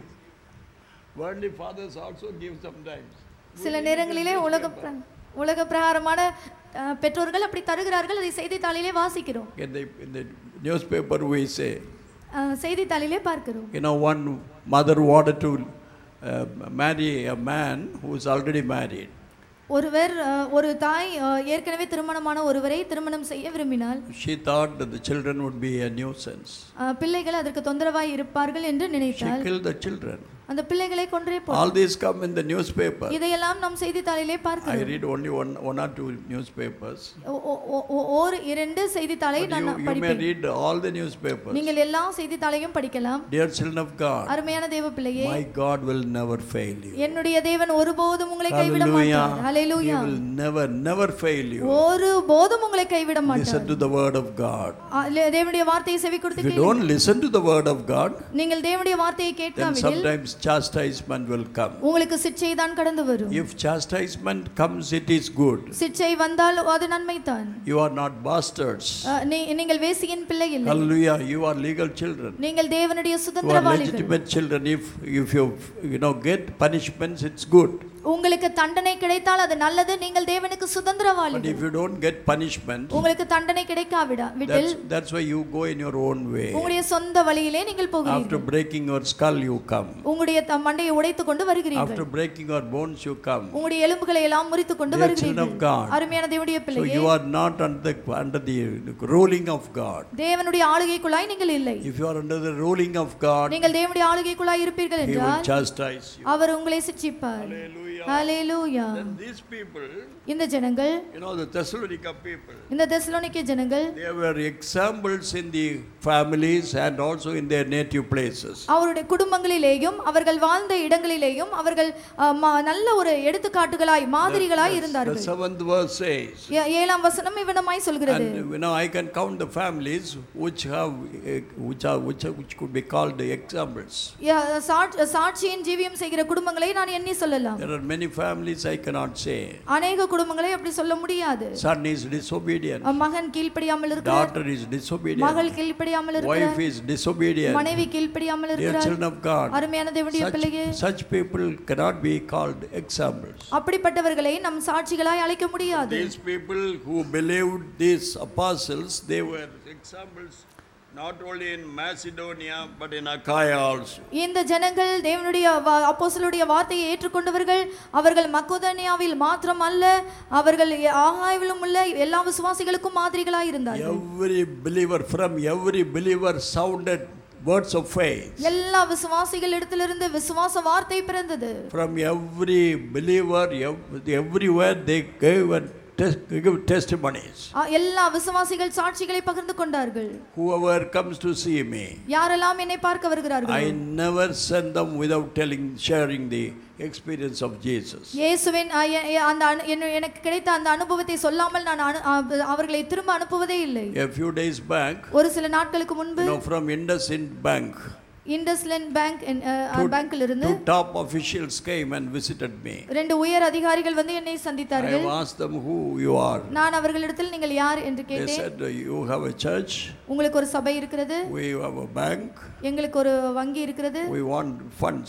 Worldly fathers also give sometimes. சில நேரங்களிலே உலக பிர- உலக பிரகாரமான அஹ், பெற்றோர்கள் அப்படி தருகிறார்கள். அதை செய்தித்தாளிலே வாசிக்கிறோம். In the, in the newspaper we say, அஹ், செய்தித்தாளிலே பார்க்கிறோம். you know, one mother wanted to uh, marry a man who is already married. ஒருவர் அஹ், ஒரு தாய் அஹ், ஏற்கனவே திருமணமான ஒருவரை திருமணம் செய்ய விரும்பினால் She thought that the children would be a nuisance. அஹ், பிள்ளைகள் அதற்கு தொந்தரவாய் இருப்பார்கள் என்று She நினைத்தால் killed the children. அந்த பிள்ளைகளை கொன்றே போ. All these come in the newspaper. இதையெல்லாம் நாம் செய்தித்தாளிலே I பார்க்கிறோம். read only one, one or two newspapers. ஓ- ஓ- ஓ- ஓ- ஓர் இரண்டு செய்தித்தாளை But நான் you, you may படிப்பேன். read all the newspapers. நீங்கள் எல்லா செய்தித்தாளையும் படிக்கலாம். Dear children of God, அருமையான தேவ பிள்ளையே, my God will never fail you. என்னுடைய தேவன் ஒருபோதும் உங்களை கைவிட Hallelujah. மாட்டார். He hallelujah. will never, never fail you. ஒருபோதும் உங்களை கைவிட Listen மாட்டார். to the word of God. ஆ, இல்ல, தேவனுடைய வார்த்தையை செவி கொடுத்து If you கேளுங்கள். don't listen to the word of God, நீங்கள் தேவனுடைய வார்த்தையை then கேட்காவிடில் sometimes chastisement will come. உங்களுக்கு சிட்சை தான் கடந்து வரும். If chastisement comes, it is good. சிட்சை வந்தால் அது நன்மைதான். You are not bastards. ஆ, நீ- நீங்கள் வேசியின் பிள்ளை இல்லை. Hallelujah. You are legal children. நீங்கள் தேவனுடைய You are சுதந்திரவாளிகள். legitimate children. If, if you, you know, get punishments, it's good. உங்களுக்கு தண்டனை கிடைத்தால் அது நல்லது. நீங்கள் தேவனுக்கு But சுதந்திரவாளிகள். if you don't get punishment, உங்களுக்கு தண்டனை கிடைக்காவிடா விட்டில் that's, that's why you go in your own way. உங்களுடைய சொந்த வழியிலே நீங்கள் After போகிறீர்கள். breaking your skull, you come. உங்களுடைய த- மண்டையை உடைத்துக் கொண்டு வருகிறீர்கள். After breaking your bones, you come. உங்களுடைய எலும்புகளை எல்லாம் முறித்துக் கொண்டு Dear children of வருகிறீர்கள். God. அருமையான தேவனுடைய So பிள்ளையே, you are not under the, under the ruling of God. தேவனுடைய ஆளுகைக்குள்ளாய் நீங்கள் இல்லை. If you are under the ruling of God, நீங்கள் தேவனுடைய ஆளுகைக்குள்ளாய் இருப்பீர்கள் He will என்றால் chastise you. அவர் உங்களை சிட்சிப்பார். Hallelujah. Hallelujah. Then these people, இந்த ஜனங்கள், you know, the Thessalonica people, இந்த தெசலோனிக்கே ஜனங்கள் they were examples in the families and also in their native places. அவருடைய குடும்பங்களிலேயும் அவர்கள் வாழ்ந்த இடங்களிலேயும் அவர்கள் அஹ், ம- நல்ல ஒரு எடுத்துக்காட்டுகளாய் மாதிரிகளாய் The இருந்தார்கள். seventh verse says, ஏ- ஏழாம் வசனம் இவ்விடமாய் சொல்கிறது. and you know, I can count the families which have, eh, which are, which are, which could be called the examples. யா- சாட்சி- சாட்சியின் ஜீவியம் செய்கிற குடும்பங்களை நான் எண்ணி சொல்லலாம். There are many families I cannot say. அநேக குடும்பங்களை அப்படி சொல்ல முடியாது. Son is disobedient. மகன் கீழ்ப்படியாமல் இருக்கிறார், Daughter is disobedient. மகள் கீழ்ப்படியாமல் Wife இருக்கிறார், is disobedient. மனைவி கீழ்ப்படியாமல் Dear இருக்கிறார். children of God, அருமையான தேவனுடைய பிள்ளையே, such, such people cannot be called examples. அப்படிப்பட்டவர்களை நம் சாட்சிகளாய் அழைக்க முடியாது. These people who believed these apostles, they were examples not only in Macedonia but in Achaia also. இந்த ஜனங்கள் தேவனுடைய வா- அப்போஸ்தலருடைய வார்த்தையை ஏற்றுக்கொண்டவர்கள். அவர்கள் மக்கோதனியாவில் மாத்திரம் அல்ல, அவர்கள் ஆகாயவிலும் உள்ள எல்லா விசுவாசிகளுக்கும் மாதிரிகளாய் இருந்தார்கள். Every believer, from every believer sounded words of faith. எல்லா விசுவாசிகள் இடத்திலிருந்து விசுவாச வார்த்தை பிறந்தது. From every believer, ev- everywhere they gave and tes- give testimonies. ஆ, எல்லா விசுவாசிகள் சாட்சிகளை பகிர்ந்து கொண்டார்கள். Whoever comes to see me, யாரெல்லாம் என்னை பார்க்க வருகிறார்கள், I never send them without telling, sharing the experience of Jesus. இயேசுவின் ஆ, எ- எ- அந்த அனு- என்ன- எனக்கு கிடைத்த அந்த அனுபவத்தை சொல்லாமல் நான் அனு- ஆ, அவர்களை திரும்ப அனுப்புவதே இல்லை. A few days back, ஒரு சில நாட்களுக்கு முன்பு you know, from IndusInd Bank, IndusInd bank பேங்க்ல இருந்து two top officials came and visited me. ரெண்டு உயர் அதிகாரிகள் வந்து என்னை I சந்தித்தார்கள். asked them who you are. நான் அவர்களிடத்தில் நீங்கள் யார் என்று They கேட்டேன். said, you have a church, உங்களுக்கு ஒரு சபை இருக்கிறது, we have a bank, எங்களுக்கு ஒரு வங்கி இருக்கிறது, we want funds.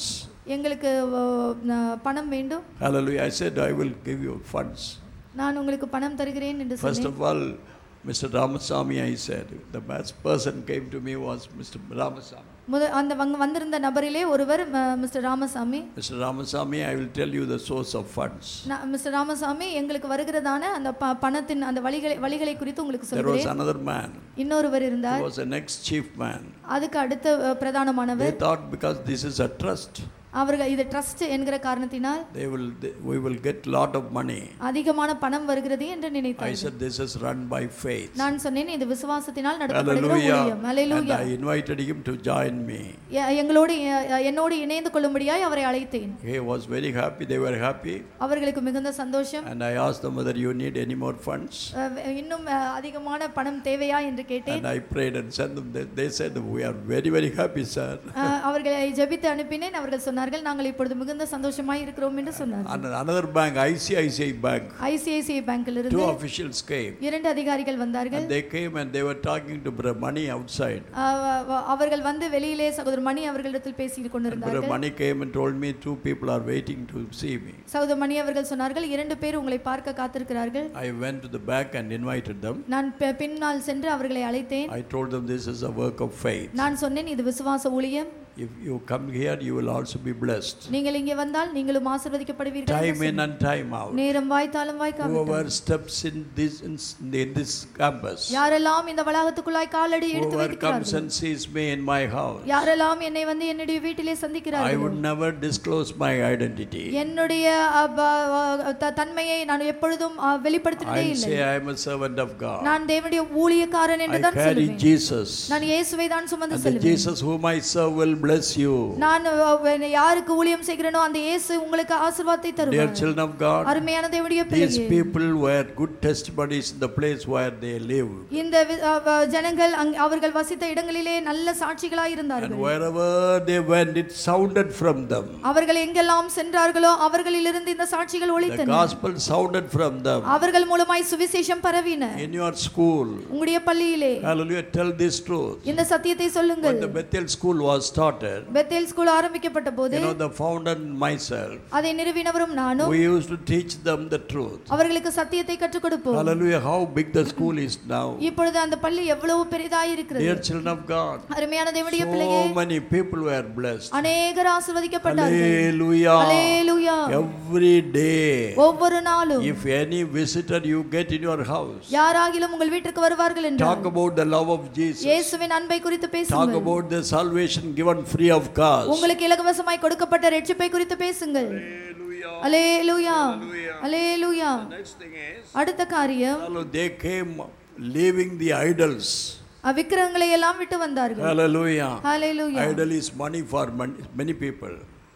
எங்களுக்கு அஹ், ந- பணம் வேண்டும். Hallelujah. I said, I will give you funds. நான் உங்களுக்கு பணம் தருகிறேன் என்று First சொன்னேன். of all, Mister Ramasamy, I said, the best person came to me was Mister Ramasamy. முத அந்த வங்க வந்திருந்த நபரிலே ஒருவர் ம- mister Ramasamy. Mister Ramasamy, I will tell you the source of funds. நான் மிஸ்டர் ராமசாமி எங்களுக்கு வருகிறதான அந்த ப- பணத்தின் அந்த வழிகளை வழிகளை குறித்து உங்களுக்கு There was சொல்கிறேன். another man. இன்னொருவர் He இருந்தார். was the next chief man. அதுக்கு அடுத்த அஹ், They பிரதானமானவர். thought because this is a trust, அவர்கள் இது ட்ரஸ்ட் என்கிற காரணத்தினால் they will they, we will get lot of money. அதிகமான பணம் வருகிறது என்று I நினைத்தார்கள். said this is run by faith. நான் சொன்னேன் இது விசுவாசத்தினால் நடத்தப்படுகிற Hallelujah. ஊழியம். And hallelujah. I invited him to join me. எ- எங்களோடு எ- என்னோடு இணைந்து கொள்ளும்படியாய் அவரை அழைத்தேன். He was very happy. They were happy. அவர்களுக்கு மிகுந்த சந்தோஷம். And I asked them whether you need any more funds. அஹ், இன்னும் அஹ், அதிகமான பணம் தேவையா என்று கேட்டேன். And I prayed and sent them. They, they said we are very very happy, sir. அஹ், அவர்களை ஜெபித்து அனுப்பினேன். அவர்கள் சொன்னார்கள் நாங்கள் இப்பொழுது மிகுந்த சந்தோஷமாய் இருக்கிறோம் என்று சொன்னார்கள். And another bank, I C I C I Bank, ICICI பேங்கில் two இருந்து officials came. இரண்டு அதிகாரிகள் வந்தார்கள். And they came and they were talking to Brother Mani outside. அஹ், வ- அவர்கள் வந்து வெளியிலே சகோதரர் மணி அவர்களிடத்தில் பேசிக் And Brother கொண்டிருந்தார்கள். Mani came and told me two people are waiting to see me. சகோதரர் மணி அவர்கள் சொன்னார்கள் இரண்டு பேர் உங்களை பார்க்க காத்திருக்கிறார்கள். I went to the back and invited them. நான் பி- பின்னால் சென்று அவர்களை அழைத்தேன். I told them this is a work of faith. நான் சொன்னேன் இது விசுவாச ஊழியம். If you come here, you will also be blessed. நீங்கள் இங்கே வந்தால் நீங்களும் ஆசீர்வதிக்கப்படுவீர்கள் என்று Time in சொன்னேன். and time out. நேரம் வாய்த்தாலும் வாய்க்காவிட்டாலும் Whoever steps in this in, in this campus, யாரெல்லாம் இந்த வளாகத்துக்குள்ளாய் காலடி எடுத்து whoever comes வைக்கிறார்கள், and sees me in my house, யாரெல்லாம் என்னை வந்து என்னுடைய வீட்டிலே I சந்திக்கிறார்கள், would never disclose my identity. என்னுடைய அ, ப, த- தன்மையை நான் எப்பொழுதும் அ, வெளிப்படுத்தினதே I இல்லை. say I am a servant of God. நான் தேவனுடைய ஊழியக்காரன் என்று I தான் carry சொல்லுவேன். Jesus. நான் இயேசுவை தான் சுமந்து And the செல்வேன். Jesus whom I serve will bless you. நான் அ, யாருக்கு ஊழியம் செய்கிறேனோ அந்த இயேசு உங்களுக்கு ஆசீர்வாதத்தை Dear தருவார். children of God, அருமையான தேவனுடைய these பிள்ளைகளே, people were good testimonies in the place where they lived. இந்த வி- அ, வ- ஜனங்கள் அங்- அவர்கள் வசித்த இடங்களிலே நல்ல சாட்சிகளாய் And இருந்தார்கள். wherever they went, it sounded from them. அவர்கள் எங்கெல்லாம் சென்றார்களோ அவர்களிலிருந்து இந்த சாட்சிகள் The ஒலித்தன. gospel sounded from them. அவர்கள் மூலமாய் சுவிசேஷம் பரவின. In your school, உங்களுடைய பள்ளியிலே hallelujah, tell this truth. இந்த சத்தியத்தை சொல்லுங்கள். When the Bethel school was started, Bethel school ஆரம்பிக்கப்பட்ட போது you know, the founder and myself, அதை நிறுவினவரும் நானும் we used to teach them the truth. அவர்களுக்கு சத்தியத்தை கற்றுக் கொடுப்போம். Hallelujah, how big the school is now. இப்பொழுது அந்த பள்ளி எவ்வளவு பெரிதாய் இருக்கிறது. Dear children of God, அருமையான தேவனுடைய பிள்ளையே, so many people were blessed. அநேகர் ஆசீர்வதிக்கப்பட்டார்கள். Hallelujah. ஹல்லேலூயா. Every day, ஒவ்வொரு நாளும் if any visitor you get in your house, யாராகிலும் உங்கள் வீட்டுக்கு வருவார்கள் talk என்றால் about the love of Jesus. இயேசுவின் அன்பை குறித்து Talk பேசுங்கள். about the salvation given free of cost. உங்களுக்கு இலவசமாய் கொடுக்கப்பட்ட இரட்சிப்பை குறித்து பேசுங்கள். Hallelujah. Hallelujah. Hallelujah. Hallelujah. Next thing is, அடுத்த காரியம், hallelujah, they came leaving the idols. விக்கிரகங்களை எல்லாம் விட்டு வந்தார்கள். Hallelujah. Hallelujah. Idol is money for many, many people.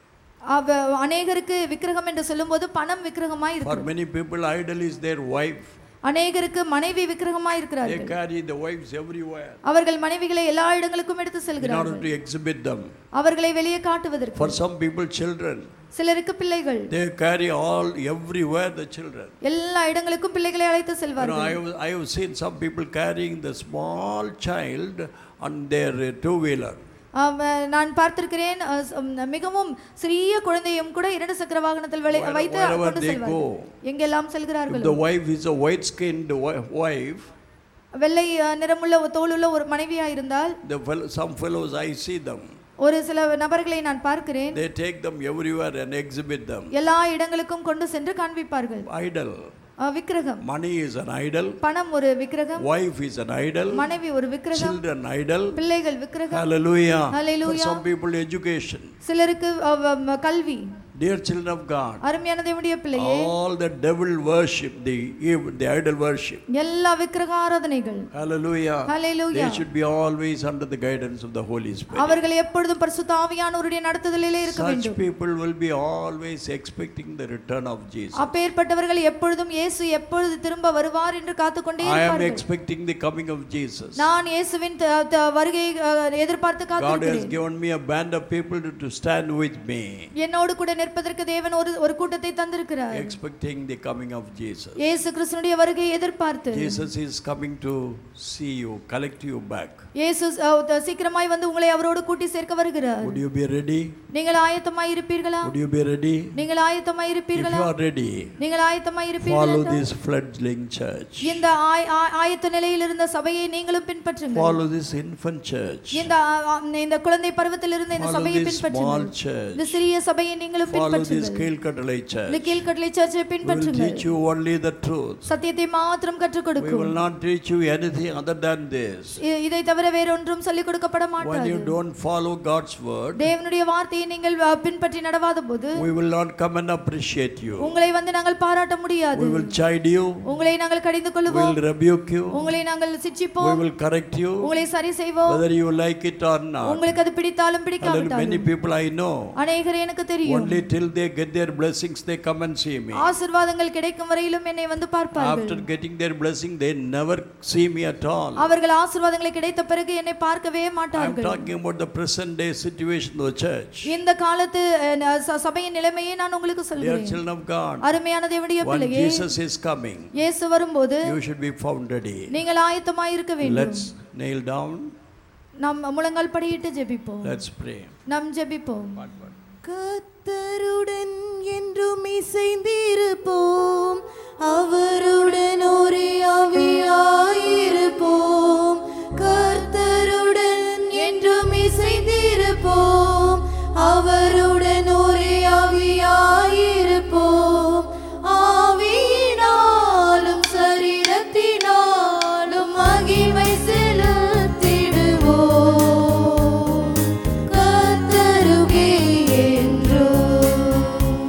அவ அநேகருக்கு விக்கிரகம் என்று சொல்லும்போது பணம் விக்கிரகமாய் For இருக்கு. many people, idol is their wife. அநேகருக்கு மனைவி விக்கிரகமாய் They இருக்கிறார்கள். carry the wives everywhere அவர்கள் மனைவிகளை எல்லா இடங்களுக்கும் எடுத்து in order செல்கிறார்கள், to exhibit them. அவர்களை வெளியே காட்டுவதற்கு. For some people, children, சிலருக்கு பிள்ளைகள், they carry all everywhere the children. எல்லா இடங்களுக்கும் பிள்ளைகளை அழைத்து You know, செல்வார்கள். I have, I have seen some people carrying the small child on their uh, two-wheeler. அவ- நான் பார்த்திருக்கிறேன், அ, ஸ்- ம், மிகவும் சிறிய குழந்தையும் கூட இரண்டு சக்கர வாகனத்தில் வலை- Where- வைத்து wherever கொண்டு they செல்வார்கள். go. எங்கெல்லாம் If செல்கிறார்கள். the wife is a white-skinned wi- wife, வெள்ளை அ, நிறமுள்ள ஒரு தோலுள்ள ஒரு மனைவியா இருந்தால், the fellow, some fellows I see them. ஒரு சில நபர்களை நான் பார்க்கிறேன், They take them everywhere and exhibit them. எல்லா இடங்களுக்கும் கொண்டு சென்று காண்பிப்பார்கள். Idol. அ, விக்கிரகம், Money is an idol. பணம் ஒரு விக்கிரகம், Wife is an idol. மனைவி ஒரு விக்கிரகம், Children idol. பிள்ளைகள் விக்கிரகம். Hallelujah. For Hallelujah. some people, education. சிலருக்கு அ, வ- ம, கல்வி. Dear children of God, அருமையான தேவனுடைய பிள்ளையே, all the devil worship, the ev- the idol worship. எல்லா விக்கிரக ஆராதனைகள், Hallelujah. Hallelujah. They should be always under the guidance of the Holy Spirit. அவர்கள் எப்பொழுதும் பரிசுத்த ஆவியானவருடைய நடத்துதலிலே இருக்க Such வேண்டும். people will be always expecting the return of Jesus. அப்பேற்பட்டவர்கள் எப்பொழுதும் இயேசு எப்பொழுது திரும்ப வருவார் என்று காத்துக்கொண்டே I am இருப்பார்கள். expecting the coming of Jesus. நான் இயேசுவின் த- த- வருகையை அ, எதிர்பார்த்து God has காத்திருக்கிறேன். given me a band of people to, to stand with me. என்னோடு கூட நிற்பதற்கு தேவன் ஒரு ஒரு கூட்டத்தை தந்திருக்கிறார். Expecting the coming of Jesus. இயேசு கிறிஸ்துவினுடைய வருகையை எதிர்பார்த்து. Jesus is coming to see you, collect you back. இயேசு சீக்கிரமாய் வந்து உங்களை அவரோடு கூட்டி சேர்க்க வருகிறார். Would you be ready? நீங்கள் ஆயத்தமாய் இருப்பீர்களா? Would you be ready? நீங்கள் ஆயத்தமாய் இருப்பீர்களா? If you are ready, நீங்கள் ஆயத்தமாய் இருப்பீர்களா? follow this fledgling church. இந்த ஆயத்த நிலையில் இருந்த சபையை நீங்களும் பின்பற்றுங்கள். Follow this infant church. இந்த இந்த குழந்தை பருவத்தில் இருந்த இந்த சபையை பின்பற்றுங்கள். இந்த சிறிய சபையை நீங்களும் பின்பற்றுங்கள். Follow this கீழ்க்கட்டளை church. இந்த கீழ்க்கட்டளை சர்ச்சை பின்பற்றுங்கள். We will teach you only the truth. சத்தியத்தை மாத்திரம் கற்றுக் கொடுக்கும். We will not teach you anything other than this. இதை தவிர வேற ஒன்றும் சொல்லிக் கொடுக்கப்பட மாட்டாது. When you don't follow God's word, தேவனுடைய வார்த்தையை நீங்கள் பின்பற்றி நடவாதபோது, we will not come and appreciate you. உங்களை வந்து நாங்கள் பாராட்ட முடியாது. We will chide you. உங்களை நாங்கள் கடிந்து கொள்வோம். We will rebuke you. உங்களை நாங்கள் சிட்சிப்போம். We will correct you. உங்களை சரி செய்வோம். Whether you like it or not. உங்களுக்கு அது பிடித்தாலும் பிடிக்காவிட்டாலும். Many people I know. அநேகர் எனக்கு தெரியும். Only till they get their blessings they come and see me. ஆசீர்வாதங்கள் கிடைக்கும் வரையிலும் என்னை வந்து பார்ப்பார்கள். After getting their blessing they never see me at all. அவர்கள் ஆசீர்வாதங்களை கிடைத்த பிறகு என்னை பார்க்கவே மாட்டார்கள். I am talking about the present day situation of the church. இந்த காலத்து சபையின் நிலைமையை நான் உங்களுக்கு சொல்கிறேன். Dear children of God, அருமையான தேவனுடைய பிள்ளையே, when Jesus is coming, இயேசு வரும்போது you should be found ready. நீங்கள் ஆயத்தமாய் இருக்க வேண்டும். Let's kneel down. நாம் முழங்கால் படியிட்டு ஜெபிப்போம். Let's pray. நாம் ஜெபிப்போம். கர்த்தருடன் என்றும் இசைந்திருப்போம், அவருடன் ஒரே ஆவியாயிருப்போம். கர்த்தருடன் என்றும் இசைந்திருப்போம், அவருடன் ஒரே ஆவியாயிருப்போம். ஆவியினாலும் சரீரத்தினாலும் மகிமை செலுத்திடுவோம். கர்த்தருகே என்றும்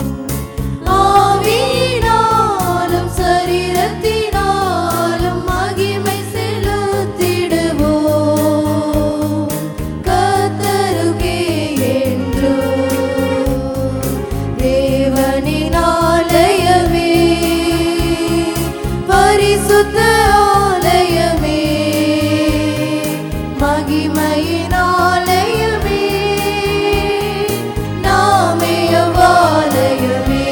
ஆவியினாலும் சரீரத்தினாலும் மகிமை செலுத்திடுவோம். கர்த்தருகே என்றும் தேவனின் ஆலயமே, பரிசுத்த ஆலயமே, மகிமையின் ஆலயமே, நாமே அவ்வாலயமே.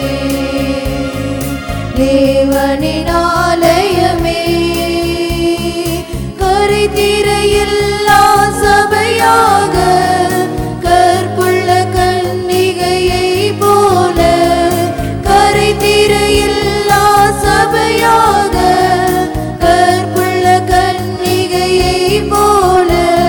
தேவனின் ஆலயமே, கரைதிரையில்லா சபையாக, கற்புள்ள கன்னிகையை போல, கரைதிரையில்லா சபையாக, கற்புள்ள கன்னிகையை போல,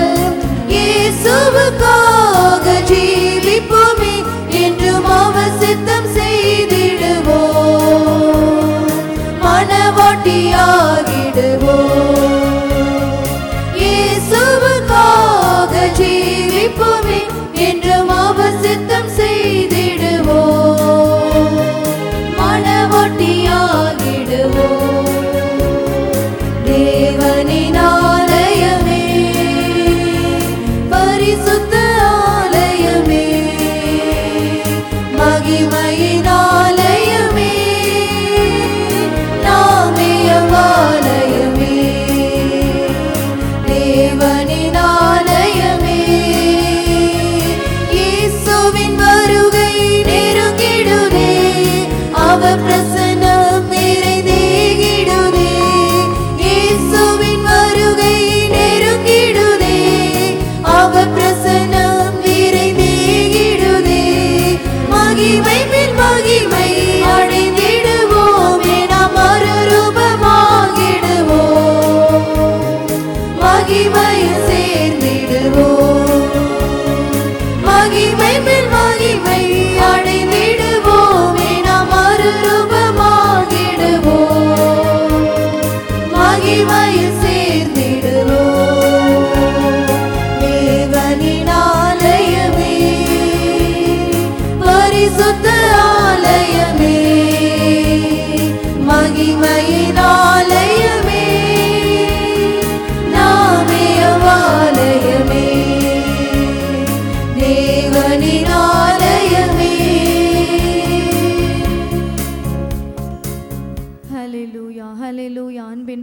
இயேசுவுக்காக ஜீவிப்போமே, என்றும் அவர் சித்தம் செய்திடுவோம், மனவாட்டியாகிடுவோம். இயேசுவுக்காக ஜீவிப்போமே, என்றும் அவர் சித்தம் செய்திடுவோம், மனவாட்டியாகிடுவோம். தேவனின் ஆலயமே, பரிசுத்த ஆலயமே, மகிமையின் ஆலயமே, நாமே அவ்வாலயமே. தேவனின் ஆலயமே, இயேசுவின் வருகை நெருங்கிடுதே, அவர் பிரசன்னம் நிறைந்தேகிடுதே. இயேசுவின் வருகை நெருங்கிடுதே, அவர் பிரசன்னம் நிறைந்தேகிடுதே. மகிமை மேல் மகிமை அடைந்திடுவோமே, நாம் மறுரூபமாகிடுவோம், மகிமையில் சேர்ந்திடுவோம். மகிமை மேல் மகிமை அடைந்திடுவோமே, நாம் மறுரூபமாகிடுவோம், மகிமையில் சேர்ந்திடுவோம். தேவனின் ஆலயமே, பரிசுத்த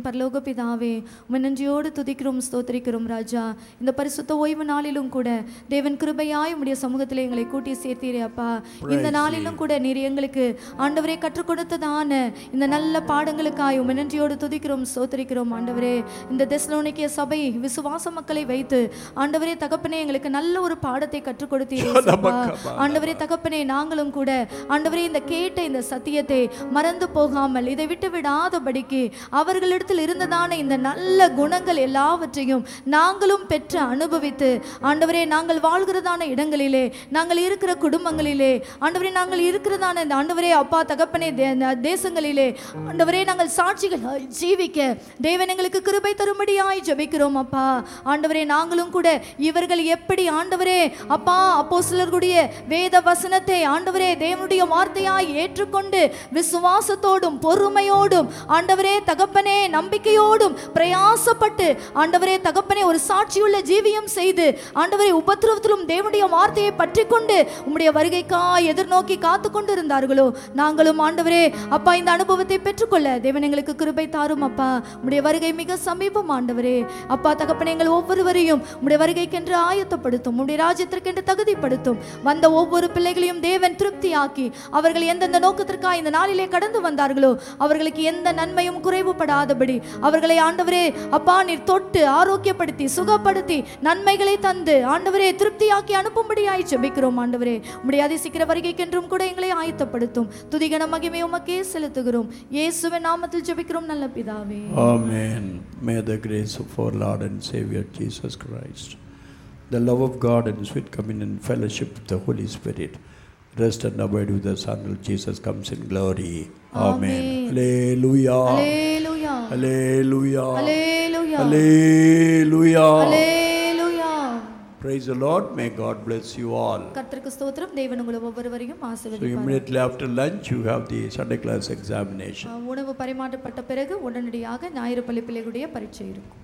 எங்களின் பரலோக பிதாவே, உம்மை நன்றியோடு துதிக்கிறோம், ஸ்தோத்திரிக்கிறோம் ராஜா. இந்த பரிசுத்த ஓய்வு நாளிலும் கூட தேவன் கிருபையாய் உம்முடைய சமூகத்தில் எங்களை கூட்டி சேர்த்தீரே அப்பா. இந்த நாளிலும் கூட நீர் எங்களுக்கு ஆண்டவரே கற்றுக் கொடுத்ததான இந்த நல்ல பாடங்களுக்காய் உம்மை நன்றியோடு துதிக்கிறோம், ஸ்தோத்திரிக்கிறோம் ஆண்டவரே. இந்த தெசலோனிக்கே சபை விசுவாச மக்களை வைத்து ஆண்டவரே தகப்பனே எங்களுக்கு நல்ல ஒரு பாடத்தை கற்றுக் கொடுத்தீரே ஆண்டவரே தகப்பனே. நாங்களும் கூட ஆண்டவரே இந்த கேட்ட இந்த சத்தியத்தை மறந்து போகாமல் இதை விட்டு விடாதபடிக்கு அவர்களிடத்தில் இருந்ததான இந்த நல்ல குணங்கள் எல்லாவற்றையும் நாங்களும் பெற்று அனுபவித்து ஆண்டவரே நாங்கள் வாழ்கிறதான இடங்களிலே, நாங்கள் இருக்கிற குடும்பங்களிலே, ஆண்டவரே நாங்கள் இருக்கிறதான இந்த ஆண்டவரே அப்பா தகப்பனே தேசங்களிலே ஆண்டவரே நாங்கள் சாட்சிகள் ஜீவிக்க தேவன் எங்களுக்கு கிருபை தரும்படியாய் ஜெபிக்கிறோம் அப்பா. ஆண்டவரே நாங்களும் கூட இவர்கள் எப்படி ஆண்டவரே அப்பா அப்போஸ்தலர்களுடைய வேத வசனத்தை ஆண்டவரே தேவனுடைய வார்த்தையாய் ஏற்றுக்கொண்டு விசுவாசத்தோடும் பொறுமையோடும் ஆண்டவரே தகப்பனே நம்பிக்கையோடும் பிரயாசப்பட்டு ஆண்டவரே தகப்பனே ஒரு சாட்சியுள்ள ஜீவியம் செய்து ஆண்டவரே உபத்திரவத்திலும் தேவனுடைய வார்த்தையை பற்றி கொண்டு உம்முடைய வருகைக்காய் எதிர்நோக்கி காத்து கொண்டு இருந்தார்களோ, நாங்களும் ஆண்டவரே அப்பா இந்த அனுபவத்தை பெற்றுக்கொள்ள தேவன் எங்களுக்கு கிருபை தாரும் அப்பா. உம்முடைய வருகை மிக சமீபம் ஆண்டவரே அப்பா தகப்பனே. எங்கள் ஒவ்வொருவரையும் உம்முடைய வருகைக்கென்று ஆயத்தப்படுத்தும், உம்முடைய ராஜ்யத்திற்கென்று தகுதிப்படுத்தும். வந்த ஒவ்வொரு பிள்ளைகளையும் தேவன் திருப்தியாக்கி அவர்கள் எந்தெந்த நோக்கத்திற்காக இந்த நாளிலே கடந்து வந்தார்களோ அவர்களுக்கு எந்த நன்மையும் குறைவுபடாதபடி அவர்களை ஆண்டவரே அப்பா நீர் தொட்டு ஆரோக்கியப்படுத்தி சுகப்படுத்தி நன்மைகளை தந்து ஆண்டவரே திருப்தியாக்கி அனுப்பும்படியாய் ஜெபிக்கிறோம் ஆண்டவரே. உம்முடைய அதிசீக்கிர வருகைக்கென்றும் கூட எங்களை ஆயத்தப்படுத்தும். துதிகன மகிமை உமக்கே செலுத்துகிறோம். இயேசுவின் நாமத்தில் ஜெபிக்கிறோம் நல்ல பிதாவே. Amen. May the grace of our Lord and Savior Jesus Christ, the love of God and sweet communion and fellowship of the Holy Spirit rest and abide with us until Jesus comes in glory. Amen. Hallelujah. Hallelujah. Hallelujah. Hallelujah. Hallelujah. Hallelujah. Praise the Lord. May God bless you all. கர்த்தருக்கு ஸ்தோத்திரம். தேவன் உங்களை ஒவ்வொருவரையும் So ஆசீர்வதிப்பார். immediately after lunch you have the Sunday class examination. உணவு பரிமாற்றப்பட்ட பிறகு உடனடியாக ஞாயிறு பள்ளி பிள்ளைகளுடைய பரீட்சை இருக்கும்.